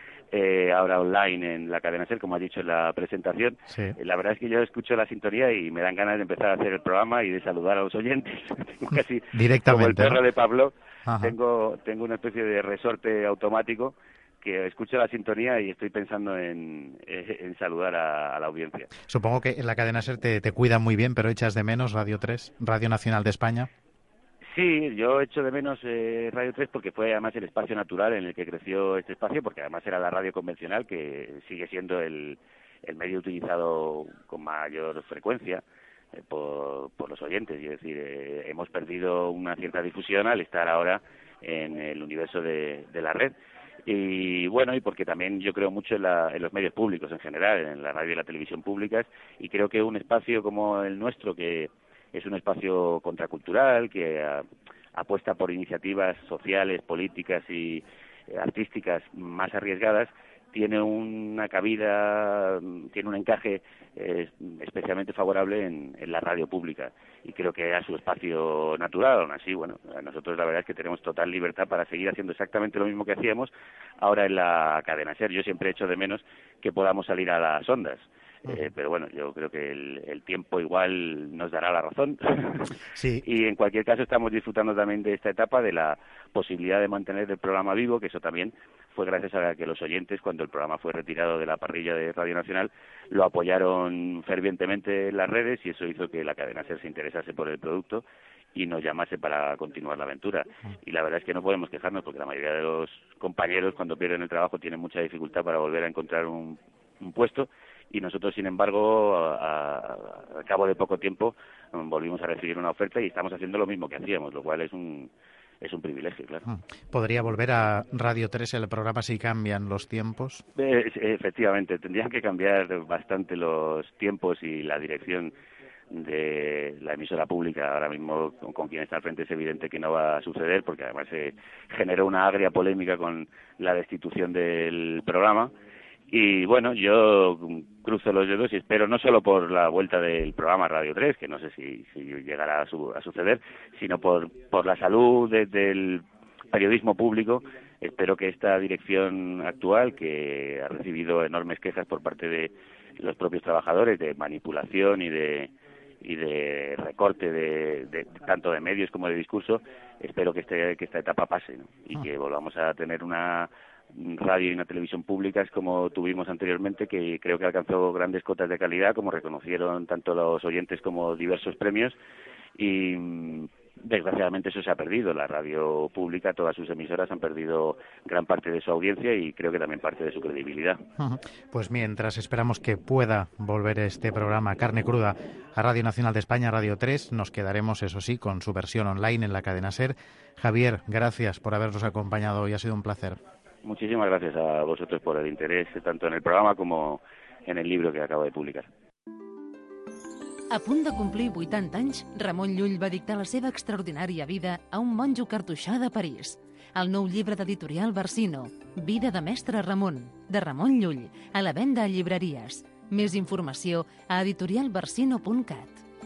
ahora online en la cadena SER, como has dicho en la presentación. Sí. La verdad es que yo escucho la sintonía y me dan ganas de empezar a hacer el programa y de saludar a los oyentes. Tengo casi directamente, como el perro, ¿no?, de Pavlov. Ajá. Tengo una especie de resorte automático que escucho la sintonía y estoy pensando en saludar a la audiencia. Supongo que en la cadena SER te cuidan muy bien, pero echas de menos Radio 3, Radio Nacional de España. Sí, yo echo de menos Radio 3 porque fue además el espacio natural en el que creció este espacio, porque además era la radio convencional, que sigue siendo el medio utilizado con mayor frecuencia por los oyentes. Es decir, hemos perdido una cierta difusión al estar ahora en el universo de la red. Y bueno, y porque también yo creo mucho en los medios públicos en general, en la radio y la televisión públicas, y creo que un espacio como el nuestro, que es un espacio contracultural, que apuesta por iniciativas sociales, políticas y artísticas más arriesgadas, tiene una cabida, tiene un encaje especialmente favorable en la radio pública, y creo que es su espacio natural. Aún así, bueno, nosotros la verdad es que tenemos total libertad para seguir haciendo exactamente lo mismo que hacíamos ahora en la cadena SER. Yo siempre echo de menos que podamos salir a las ondas. Pero bueno, yo creo que el tiempo igual nos dará la razón. Sí. Y en cualquier caso estamos disfrutando también de esta etapa, de la posibilidad de mantener el programa vivo, que eso también fue gracias a que los oyentes, cuando el programa fue retirado de la parrilla de Radio Nacional, lo apoyaron fervientemente en las redes, y eso hizo que la cadena SER se interesase por el producto y nos llamase para continuar la aventura. Y la verdad es que no podemos quejarnos, porque la mayoría de los compañeros, cuando pierden el trabajo, tienen mucha dificultad para volver a encontrar un puesto, y nosotros, sin embargo, a cabo de poco tiempo volvimos a recibir una oferta y estamos haciendo lo mismo que hacíamos, lo cual es un privilegio, claro. ¿Podría volver a Radio 3 el programa si cambian los tiempos? Efectivamente, tendrían que cambiar bastante los tiempos y la dirección de la emisora pública. Ahora mismo, con quien está al frente, es evidente que no va a suceder, porque además se generó una agria polémica con la destitución del programa. Y bueno, yo cruzo los dedos y espero, no solo por la vuelta del programa Radio 3, que no sé si llegará a suceder, sino por la salud del periodismo público. Espero que esta dirección actual, que ha recibido enormes quejas por parte de los propios trabajadores de manipulación y de recorte de tanto de medios como de discurso, espero que esta etapa pase, ¿no? Y que volvamos a tener una radio y una televisión públicas como tuvimos anteriormente, que creo que alcanzó grandes cotas de calidad, como reconocieron tanto los oyentes como diversos premios, y desgraciadamente eso se ha perdido. La radio pública, todas sus emisoras han perdido gran parte de su audiencia y creo que también parte de su credibilidad. Pues mientras esperamos que pueda volver este programa Carne Cruda a Radio Nacional de España, Radio 3, nos quedaremos, eso sí, con su versión online en la cadena SER. Javier, gracias por habernos acompañado hoy, ha sido un placer. Muchísimas gracias a vosotros por el interés, tanto en el programa como en el libro que acabo de publicar. A punt de complir 80 anys, Ramon Llull va dictar la seva extraordinària vida a un monjo cartoixà de París. El nou llibre d'editorial Barsino, Vida de mestre Ramon, de Ramon Llull, a la venda a llibreries. Més informació a editorialbarsino.cat.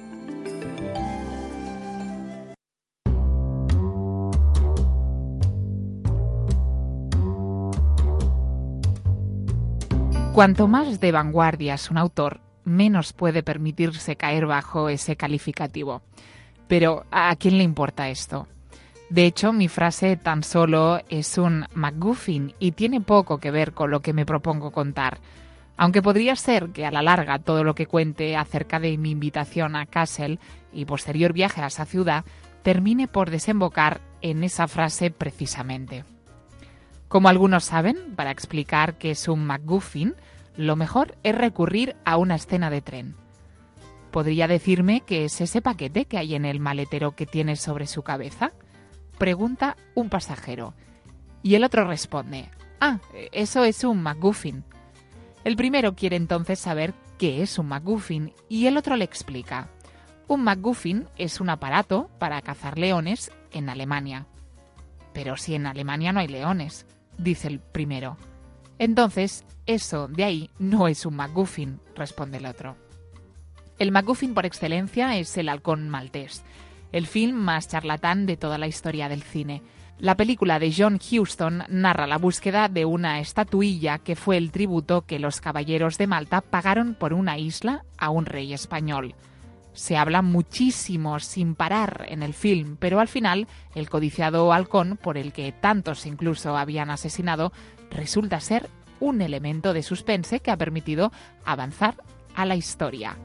Cuanto más de vanguardia es un autor, menos puede permitirse caer bajo ese calificativo. Pero, ¿a quién le importa esto? De hecho, mi frase tan solo es un MacGuffin y tiene poco que ver con lo que me propongo contar. Aunque podría ser que a la larga todo lo que cuente acerca de mi invitación a Kassel y posterior viaje a esa ciudad termine por desembocar en esa frase precisamente. Como algunos saben, para explicar qué es un MacGuffin, lo mejor es recurrir a una escena de tren. ¿Podría decirme qué es ese paquete que hay en el maletero que tiene sobre su cabeza?, pregunta un pasajero. Y el otro responde: ah, eso es un MacGuffin. El primero quiere entonces saber qué es un MacGuffin y el otro le explica. Un MacGuffin es un aparato para cazar leones en Alemania. Pero si en Alemania no hay leones, dice el primero. Entonces, eso de ahí no es un MacGuffin, responde el otro. El MacGuffin por excelencia es El halcón maltés, el film más charlatán de toda la historia del cine. La película de John Huston narra la búsqueda de una estatuilla que fue el tributo que los caballeros de Malta pagaron por una isla a un rey español. Se habla muchísimo sin parar en el film, pero al final el codiciado halcón, por el que tantos incluso habían asesinado, resulta ser un elemento de suspense que ha permitido avanzar a la historia.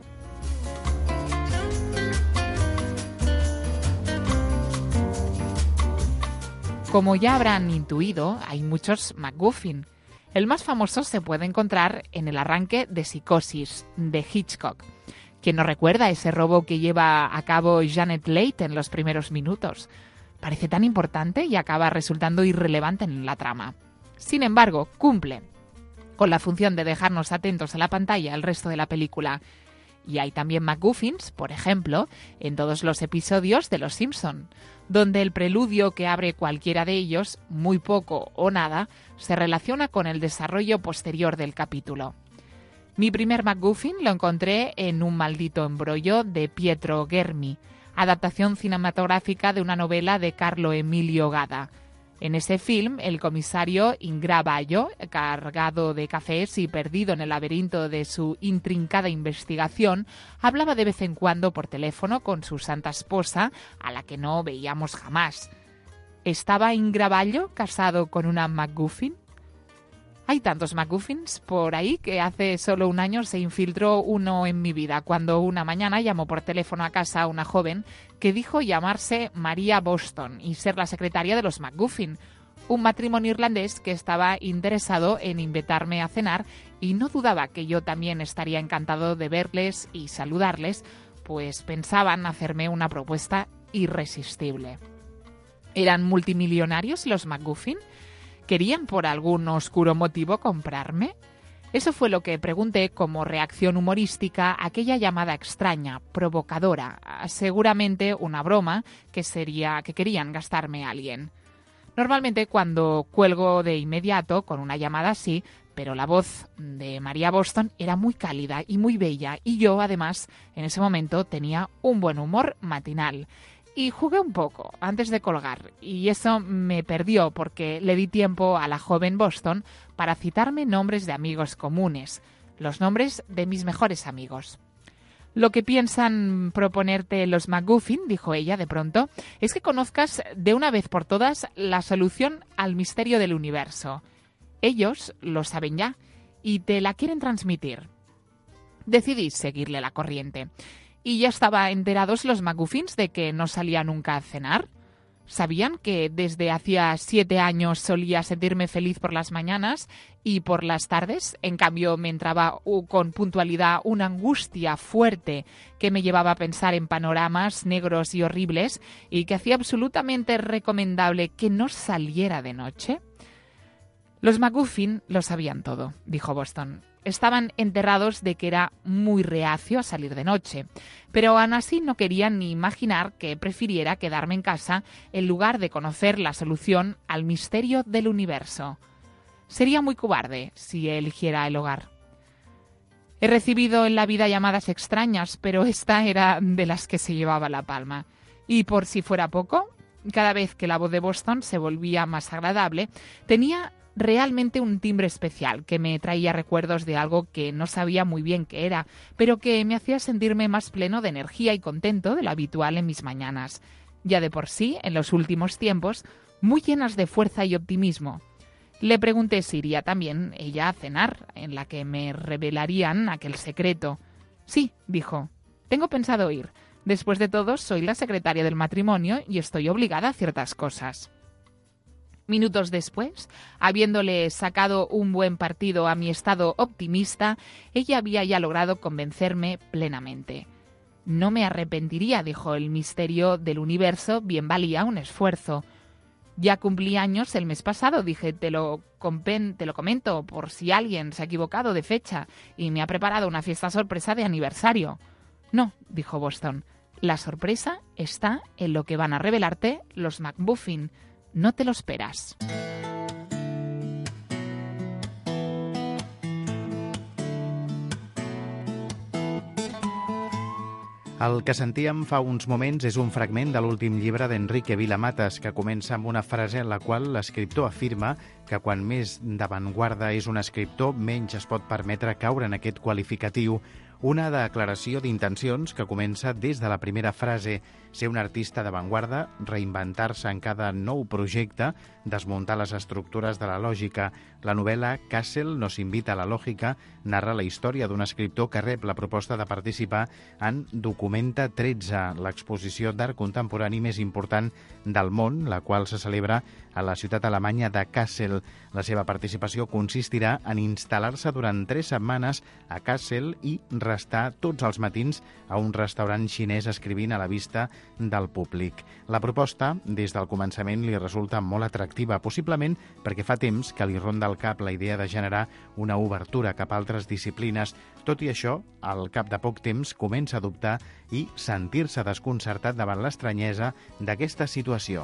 Como ya habrán intuido, hay muchos MacGuffin. El más famoso se puede encontrar en el arranque de Psicosis, de Hitchcock. ¿Quién no recuerda ese robo que lleva a cabo Janet Leigh en los primeros minutos? Parece tan importante y acaba resultando irrelevante en la trama. Sin embargo, cumple con la función de dejarnos atentos a la pantalla el resto de la película. Y hay también MacGuffins, por ejemplo, en todos los episodios de Los Simpson, donde el preludio que abre cualquiera de ellos, muy poco o nada, se relaciona con el desarrollo posterior del capítulo. Mi primer MacGuffin lo encontré en Un maldito embrollo de Pietro Germi, adaptación cinematográfica de una novela de Carlo Emilio Gada. En ese film, el comisario Ingravaglio, cargado de cafés y perdido en el laberinto de su intrincada investigación, hablaba de vez en cuando por teléfono con su santa esposa, a la que no veíamos jamás. ¿Estaba Ingravaglio casado con una MacGuffin? Hay tantos MacGuffins por ahí que hace solo un año se infiltró uno en mi vida, cuando una mañana llamó por teléfono a casa a una joven que dijo llamarse María Boston y ser la secretaria de los MacGuffin, un matrimonio irlandés que estaba interesado en invitarme a cenar y no dudaba que yo también estaría encantado de verles y saludarles, pues pensaban hacerme una propuesta irresistible. ¿Eran multimillonarios los MacGuffin? ¿Querían por algún oscuro motivo comprarme? Eso fue lo que pregunté como reacción humorística a aquella llamada extraña, provocadora, seguramente una broma que querían gastarme a alguien. Normalmente cuando cuelgo de inmediato con una llamada así, pero la voz de María Boston era muy cálida y muy bella y yo además en ese momento tenía un buen humor matinal. Y jugué un poco antes de colgar y eso me perdió porque le di tiempo a la joven Boston para citarme nombres de amigos comunes, los nombres de mis mejores amigos. Lo que piensan proponerte los MacGuffin, dijo ella de pronto, es que conozcas de una vez por todas la solución al misterio del universo. Ellos lo saben ya y te la quieren transmitir. Decidí seguirle la corriente. ¿Y ya estaban enterados los MacGuffins de que no salía nunca a cenar? ¿Sabían que desde hacía 7 años solía sentirme feliz por las mañanas y por las tardes? En cambio, me entraba con puntualidad una angustia fuerte que me llevaba a pensar en panoramas negros y horribles y que hacía absolutamente recomendable que no saliera de noche. Los MacGuffin lo sabían todo, dijo Boston. Estaban enterrados de que era muy reacio a salir de noche, pero aún así no querían ni imaginar que prefiriera quedarme en casa en lugar de conocer la solución al misterio del universo. Sería muy cobarde si eligiera el hogar. He recibido en la vida llamadas extrañas, pero esta era de las que se llevaba la palma. Y por si fuera poco, cada vez que la voz de Boston se volvía más agradable, tenía realmente un timbre especial que me traía recuerdos de algo que no sabía muy bien qué era, pero que me hacía sentirme más pleno de energía y contento de lo habitual en mis mañanas. Ya de por sí, en los últimos tiempos, muy llenas de fuerza y optimismo. Le pregunté si iría también ella a cenar, en la que me revelarían aquel secreto. Sí, dijo, tengo pensado ir. Después de todo, soy la secretaria del matrimonio y estoy obligada a ciertas cosas. Minutos después, habiéndole sacado un buen partido a mi estado optimista, ella había ya logrado convencerme plenamente. No me arrepentiría, dijo, el misterio del universo bien valía un esfuerzo. Ya cumplí años el mes pasado, dije, te lo comento por si alguien se ha equivocado de fecha y me ha preparado una fiesta sorpresa de aniversario. No, dijo Boston, la sorpresa está en lo que van a revelarte los MacGuffin. No te lo esperas. El que sentíem fa uns moments és un fragment de l'últim llibre d'Enrique Vila-Matas, que comença amb una frase en la qual l'escriptor afirma que quan més d'avantguarda és un escriptor, menys es pot permetre caure en aquest qualificatiu. Una declaració d'intencions que comença des de la primera frase: ser un artista d'avantguarda, reinventar-se en cada nou projecte, desmuntar les estructures de la lògica. La novel·la Castle nos invita a la lògica narra la història d'un escriptor que rep la proposta de participar en Documenta 13, l'exposició d'art contemporani més important del món, la qual se celebra a la ciutat alemanya de Kassel. La seva participació consistirà en instal·lar-se durant 3 setmanes a Kassel i restar tots els matins a un restaurant xinès escrivint a la vista del públic. La proposta, des del començament, li resulta molt atractiva, possiblement perquè fa temps que li ronda al cap la idea de generar una obertura cap a altres disciplines. Tot i això, al cap de poc temps comença a dubtar i sentir-se desconcertat davant l'estranyesa d'aquesta situació.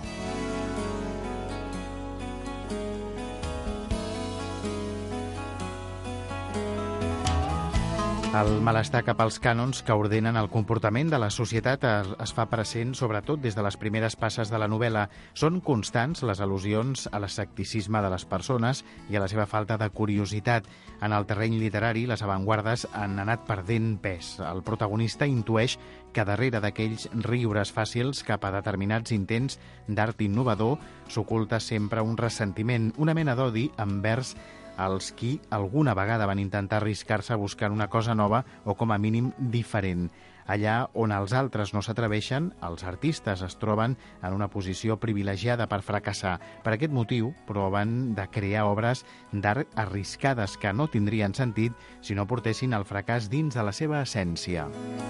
El malestar cap als cànons que ordenen el comportament de la societat es fa present sobretot des de les primeres passes de la novel·la. Són constants les al·lusions a l'escepticisme de les persones i a la seva falta de curiositat. En el terreny literari, les avantguardes han anat perdent pes. El protagonista intueix que darrere d'aquells riures fàcils cap a determinats intents d'art innovador s'oculta sempre un ressentiment, una mena d'odi envers els qui alguna vegada van intentar arriscar-se a buscar una cosa nova o com a mínim diferent. Allà on els altres no s'atreveixen, els artistes es troben en una posició privilegiada per fracassar. Per aquest motiu, proven de crear obres d'art arriscades que no tindrien sentit si no portessin el fracàs dins de la seva essència.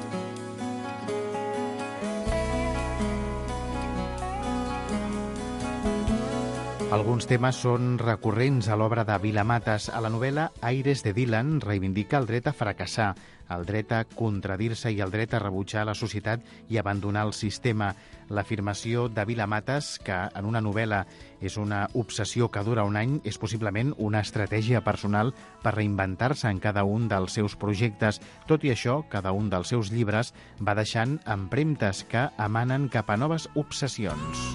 Alguns temes són recurrents a l'obra de Vila-Matas. A la novel·la Aires de Dylan reivindica el dret a fracassar, el dret a contradir-se i el dret a rebutjar la societat i abandonar el sistema. L'afirmació de Vila-Matas, que en una novel·la és una obsessió que dura un any, és possiblement una estratègia personal per reinventar-se en cada un dels seus projectes. Tot i això, cada un dels seus llibres va deixant empremtes que emanen cap a noves obsessions.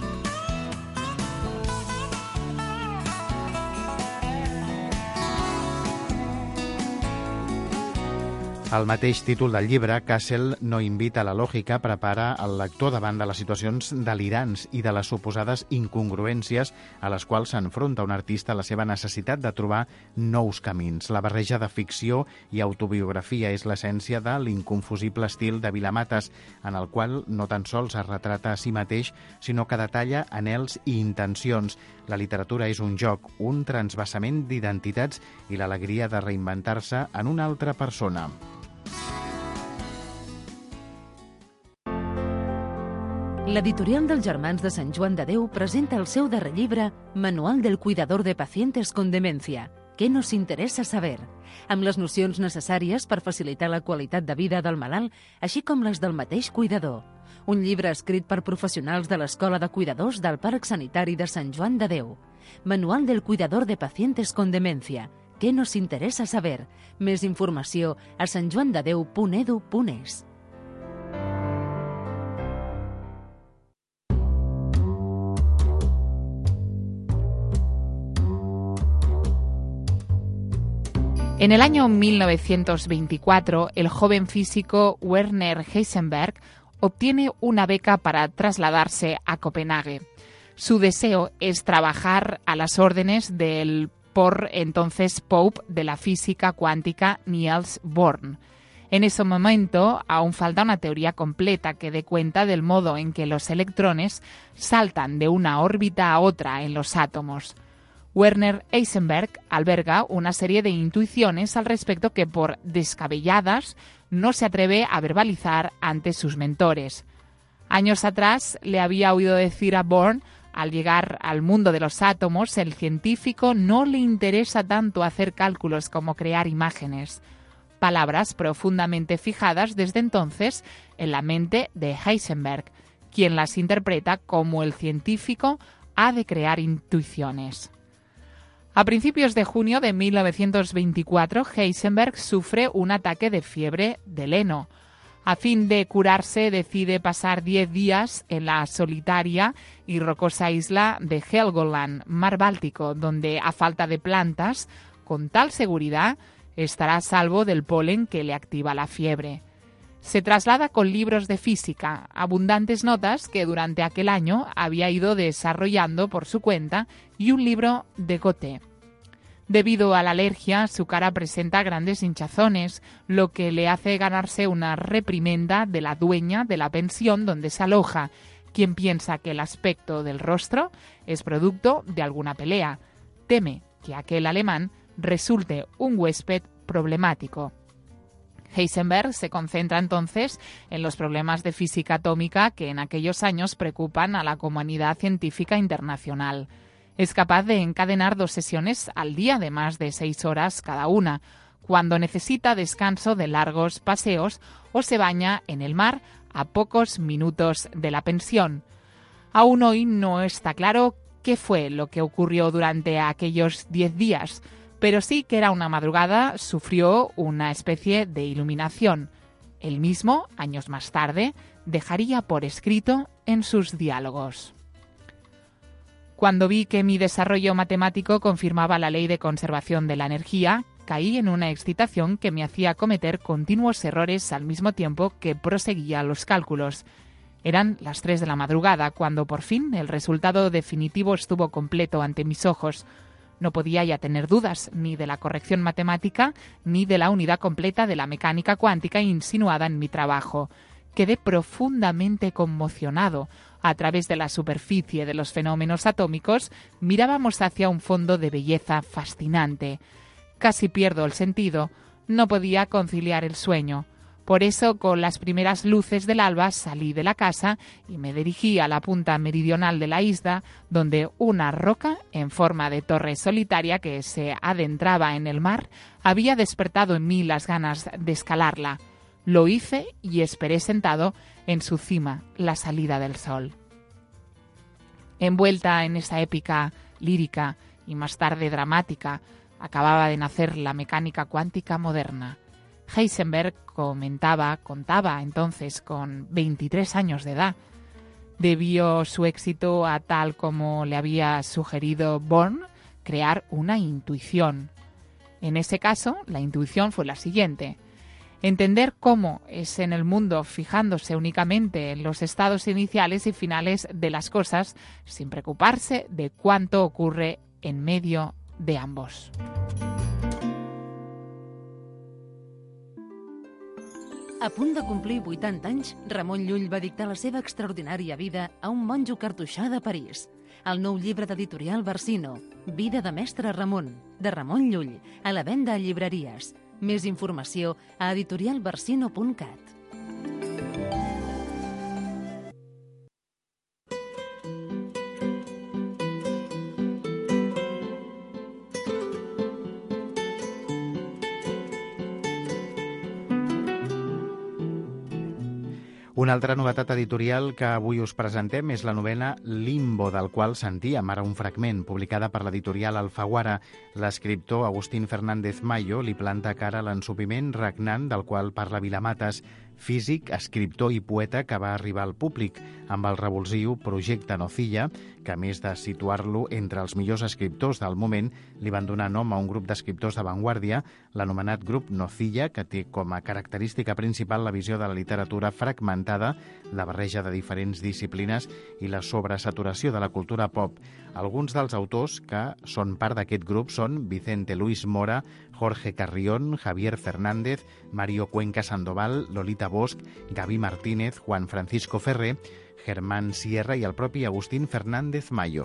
El mateix títol del llibre, Castle no invita a la lògica, prepara el lector davant de les situacions delirants i de les suposades incongruències a les quals s'enfronta un artista a la seva necessitat de trobar nous camins. La barreja de ficció i autobiografia és l'essència de l'inconfusible estil de Vila-Matas, en el qual no tan sols es retrata a si mateix, sinó que detalla anhels i intencions. La literatura és un joc, un transvasament d'identitats i l'alegria de reinventar-se en una altra persona. L'editorial dels Germans de Sant Joan de Déu presenta el seu darrer llibre, Manual del cuidador de pacientes con demencia. Què nos interessa saber? Amb les nocions necessàries per facilitar la qualitat de vida del malalt, així com les del mateix cuidador. Un llibre escrit per professionals de l'Escola de Cuidadors del Parc Sanitari de Sant Joan de Déu. Manual del cuidador de pacientes con demencia. Què nos interessa saber? Més informació a santjoandedeu.edu.es. En el año 1924, el joven físico Werner Heisenberg obtiene una beca para trasladarse a Copenhague. Su deseo es trabajar a las órdenes del por entonces Pope de la física cuántica Niels Bohr. En ese momento aún falta una teoría completa que dé cuenta del modo en que los electrones saltan de una órbita a otra en los átomos. Werner Heisenberg alberga una serie de intuiciones al respecto que, por descabelladas, no se atreve a verbalizar ante sus mentores. Años atrás le había oído decir a Bohr: al llegar al mundo de los átomos, el científico no le interesa tanto hacer cálculos como crear imágenes. Palabras profundamente fijadas desde entonces en la mente de Heisenberg, quien las interpreta como el científico ha de crear intuiciones. A principios de junio de 1924, Heisenberg sufre un ataque de fiebre del heno. A fin de curarse, decide pasar 10 días en la solitaria y rocosa isla de Helgoland, mar Báltico, donde, a falta de plantas, con tal seguridad, estará a salvo del polen que le activa la fiebre. Se traslada con libros de física, abundantes notas que durante aquel año había ido desarrollando por su cuenta, y un libro de Goethe. Debido a la alergia, su cara presenta grandes hinchazones, lo que le hace ganarse una reprimenda de la dueña de la pensión donde se aloja, quien piensa que el aspecto del rostro es producto de alguna pelea. Teme que aquel alemán resulte un huésped problemático. Heisenberg se concentra entonces en los problemas de física atómica que en aquellos años preocupan a la comunidad científica internacional. Es capaz de encadenar 2 sesiones al día de más de 6 horas cada una, cuando necesita descanso de largos paseos o se baña en el mar a pocos minutos de la pensión. Aún hoy no está claro qué fue lo que ocurrió durante aquellos 10 días, pero sí que era una madrugada, sufrió una especie de iluminación. Él mismo, años más tarde, dejaría por escrito en sus diálogos. Cuando vi que mi desarrollo matemático confirmaba la ley de conservación de la energía, caí en una excitación que me hacía cometer continuos errores al mismo tiempo que proseguía los cálculos. Eran las 3 de la madrugada cuando por fin el resultado definitivo estuvo completo ante mis ojos. No podía ya tener dudas ni de la corrección matemática ni de la unidad completa de la mecánica cuántica insinuada en mi trabajo. Quedé profundamente conmocionado. A través de la superficie de los fenómenos atómicos mirábamos hacia un fondo de belleza fascinante. Casi pierdo el sentido. No podía conciliar el sueño. Por eso, con las primeras luces del alba, salí de la casa y me dirigí a la punta meridional de la isla, donde una roca en forma de torre solitaria que se adentraba en el mar había despertado en mí las ganas de escalarla. Lo hice y esperé sentado en su cima la salida del sol. Envuelta en esa épica lírica y más tarde dramática, acababa de nacer la mecánica cuántica moderna. Heisenberg contaba entonces con 23 años de edad. Debió su éxito a, tal como le había sugerido Born, crear una intuición. En ese caso, la intuición fue la siguiente: entender cómo es en el mundo fijándose únicamente en los estados iniciales y finales de las cosas, sin preocuparse de cuánto ocurre en medio de ambos. A punt de complir 80 anys, Ramon Llull va dictar la seva extraordinària vida a un monjo cartoixà de París. El nou llibre d'editorial Barsino, Vida de mestre Ramon, de Ramon Llull, a la venda a llibreries. Més informació a editorialbarsino.cat. Una altra novetat editorial que avui us presentem és la novel·la Limbo, del qual sentíem ara un fragment, publicada per l'editorial Alfaguara. L'escriptor Agustín Fernández Mayo li planta cara a l'ensopiment regnant del qual parla Vilamatas, físic, escriptor i poeta que va arribar al públic amb el revulsiu Projecte Nocilla, que a més de situar-lo entre els millors escriptors del moment, li van donar nom a un grup d'escriptors d'avantguàrdia, l'anomenat grup Nocilla, que té com a característica principal la visió de la literatura fragmentada, la barreja de diferents disciplines i la sobresaturació de la cultura pop. Alguns dels autors que són part d'aquest grup són Vicente Luis Mora, Jorge Carrión, Javier Fernández, Mario Cuenca Sandoval, Lolita Bosch, Gaby Martínez, Juan Francisco Ferrer, Germán Sierra i el propi Agustín Fernández Mayo.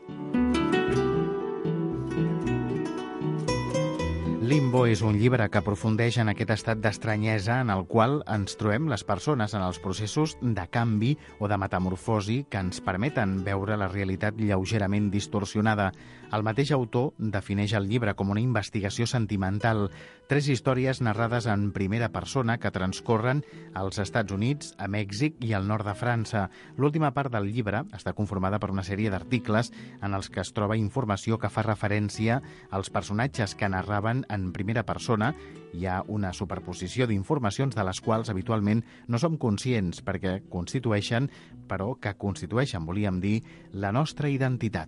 Limbo és un llibre que aprofundeix en aquest estat d'estranyesa en el qual ens trobem les persones en els processos de canvi o de metamorfosi que ens permeten veure la realitat lleugerament distorsionada. El mateix autor defineix el llibre com una investigació sentimental, 3 històries narrades en primera persona que transcorren als Estats Units, a Mèxic i al nord de França. L'última part del llibre està conformada per una sèrie d'articles en els que es troba informació que fa referència als personatges que narraven en primera persona. Hi ha una superposició d'informacions de les quals habitualment no som conscients perquè constitueixen, volíem dir, la nostra identitat.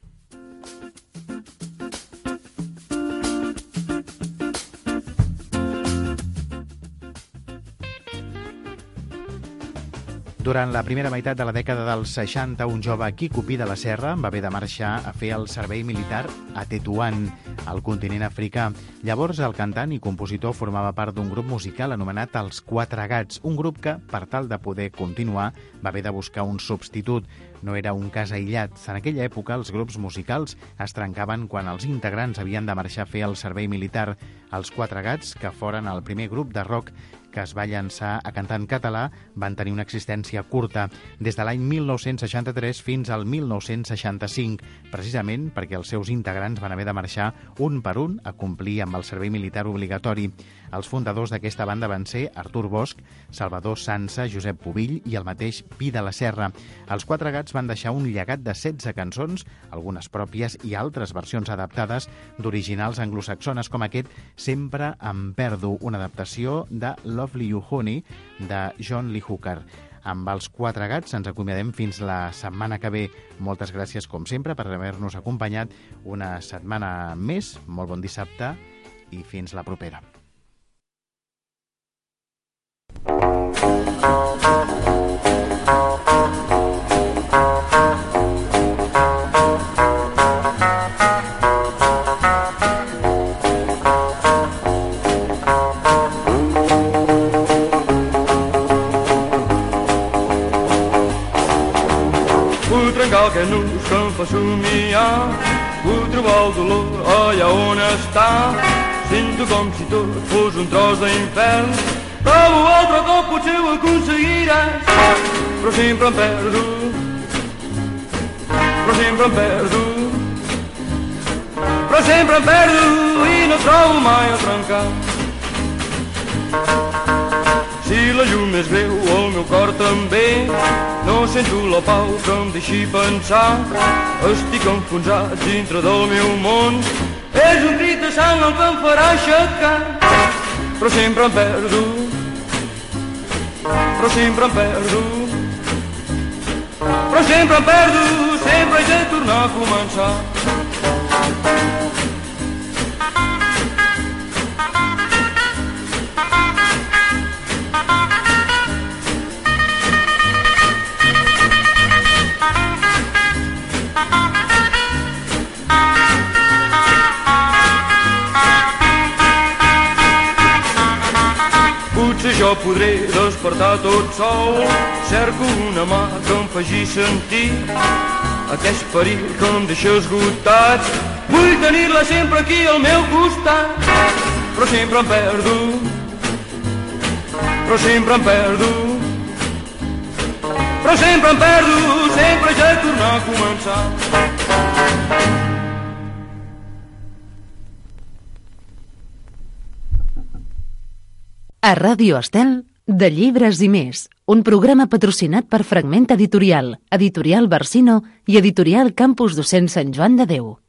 Durant la primera meitat de la dècada dels 60, un jove quicupí de la Serra va haver de marxar a fer el servei militar a Tetuan, al continent africà. Llavors, el cantant i compositor formava part d'un grup musical anomenat Els Quatre Gats, un grup que, per tal de poder continuar, va haver de buscar un substitut. No era un cas aïllat. En aquella època, els grups musicals es trencaven quan els integrants havien de marxar a fer el servei militar. Els Quatre Gats, que foren el primer grup de rock que es va llançar a cantar en català, van tenir una existència curta, des de l'any 1963 fins al 1965, precisament perquè els seus integrants van haver de marxar un per un a complir amb el servei militar obligatori. Els fundadors d'aquesta banda van ser Artur Bosch, Salvador Sansa, Josep Pubill i el mateix Pi de la Serra. Els Quatre Gats van deixar un llegat de 16 cançons, algunes pròpies i altres versions adaptades d'originals anglosaxones, com aquest Sempre em perdo, una adaptació de Lovely You Honey de John Lee Hooker. Amb els Quatre Gats ens acomiadem fins la setmana que ve. Moltes gràcies, com sempre, per haver-nos acompanyat una setmana més. Molt bon dissabte i fins la propera. Que nus que em fa somiar, vull trobar el dolor allà on està. Sento com si tot fos un tros d'infern, provo altre cop, potser ho aconseguiràs. Però sempre em perdo, però sempre em perdo, però sempre em perdo i no trobo mai el trencat. Si la llum és greu, el meu cor també, no sento la pau que em deixi pensar. Estic enfonsat dintre del meu món, és un crit de sang el que em farà aixecar. Però sempre em perdo, però sempre em perdo, però sempre em perdo, sempre he de tornar a començar. Potser jo podré despertar tot sol, cerco una mà que em faci sentir aquest perill que em deixa esgotat. Vull tenir-la sempre aquí al meu costat, però sempre em perdo, però sempre em perdo, però sempre em perdo, sempre he de tornar a començar. A Ràdio Estel, de llibres i més, un programa patrocinat per Fragment Editorial, Editorial Barsino i Editorial Campus Docent Sant Joan de Déu.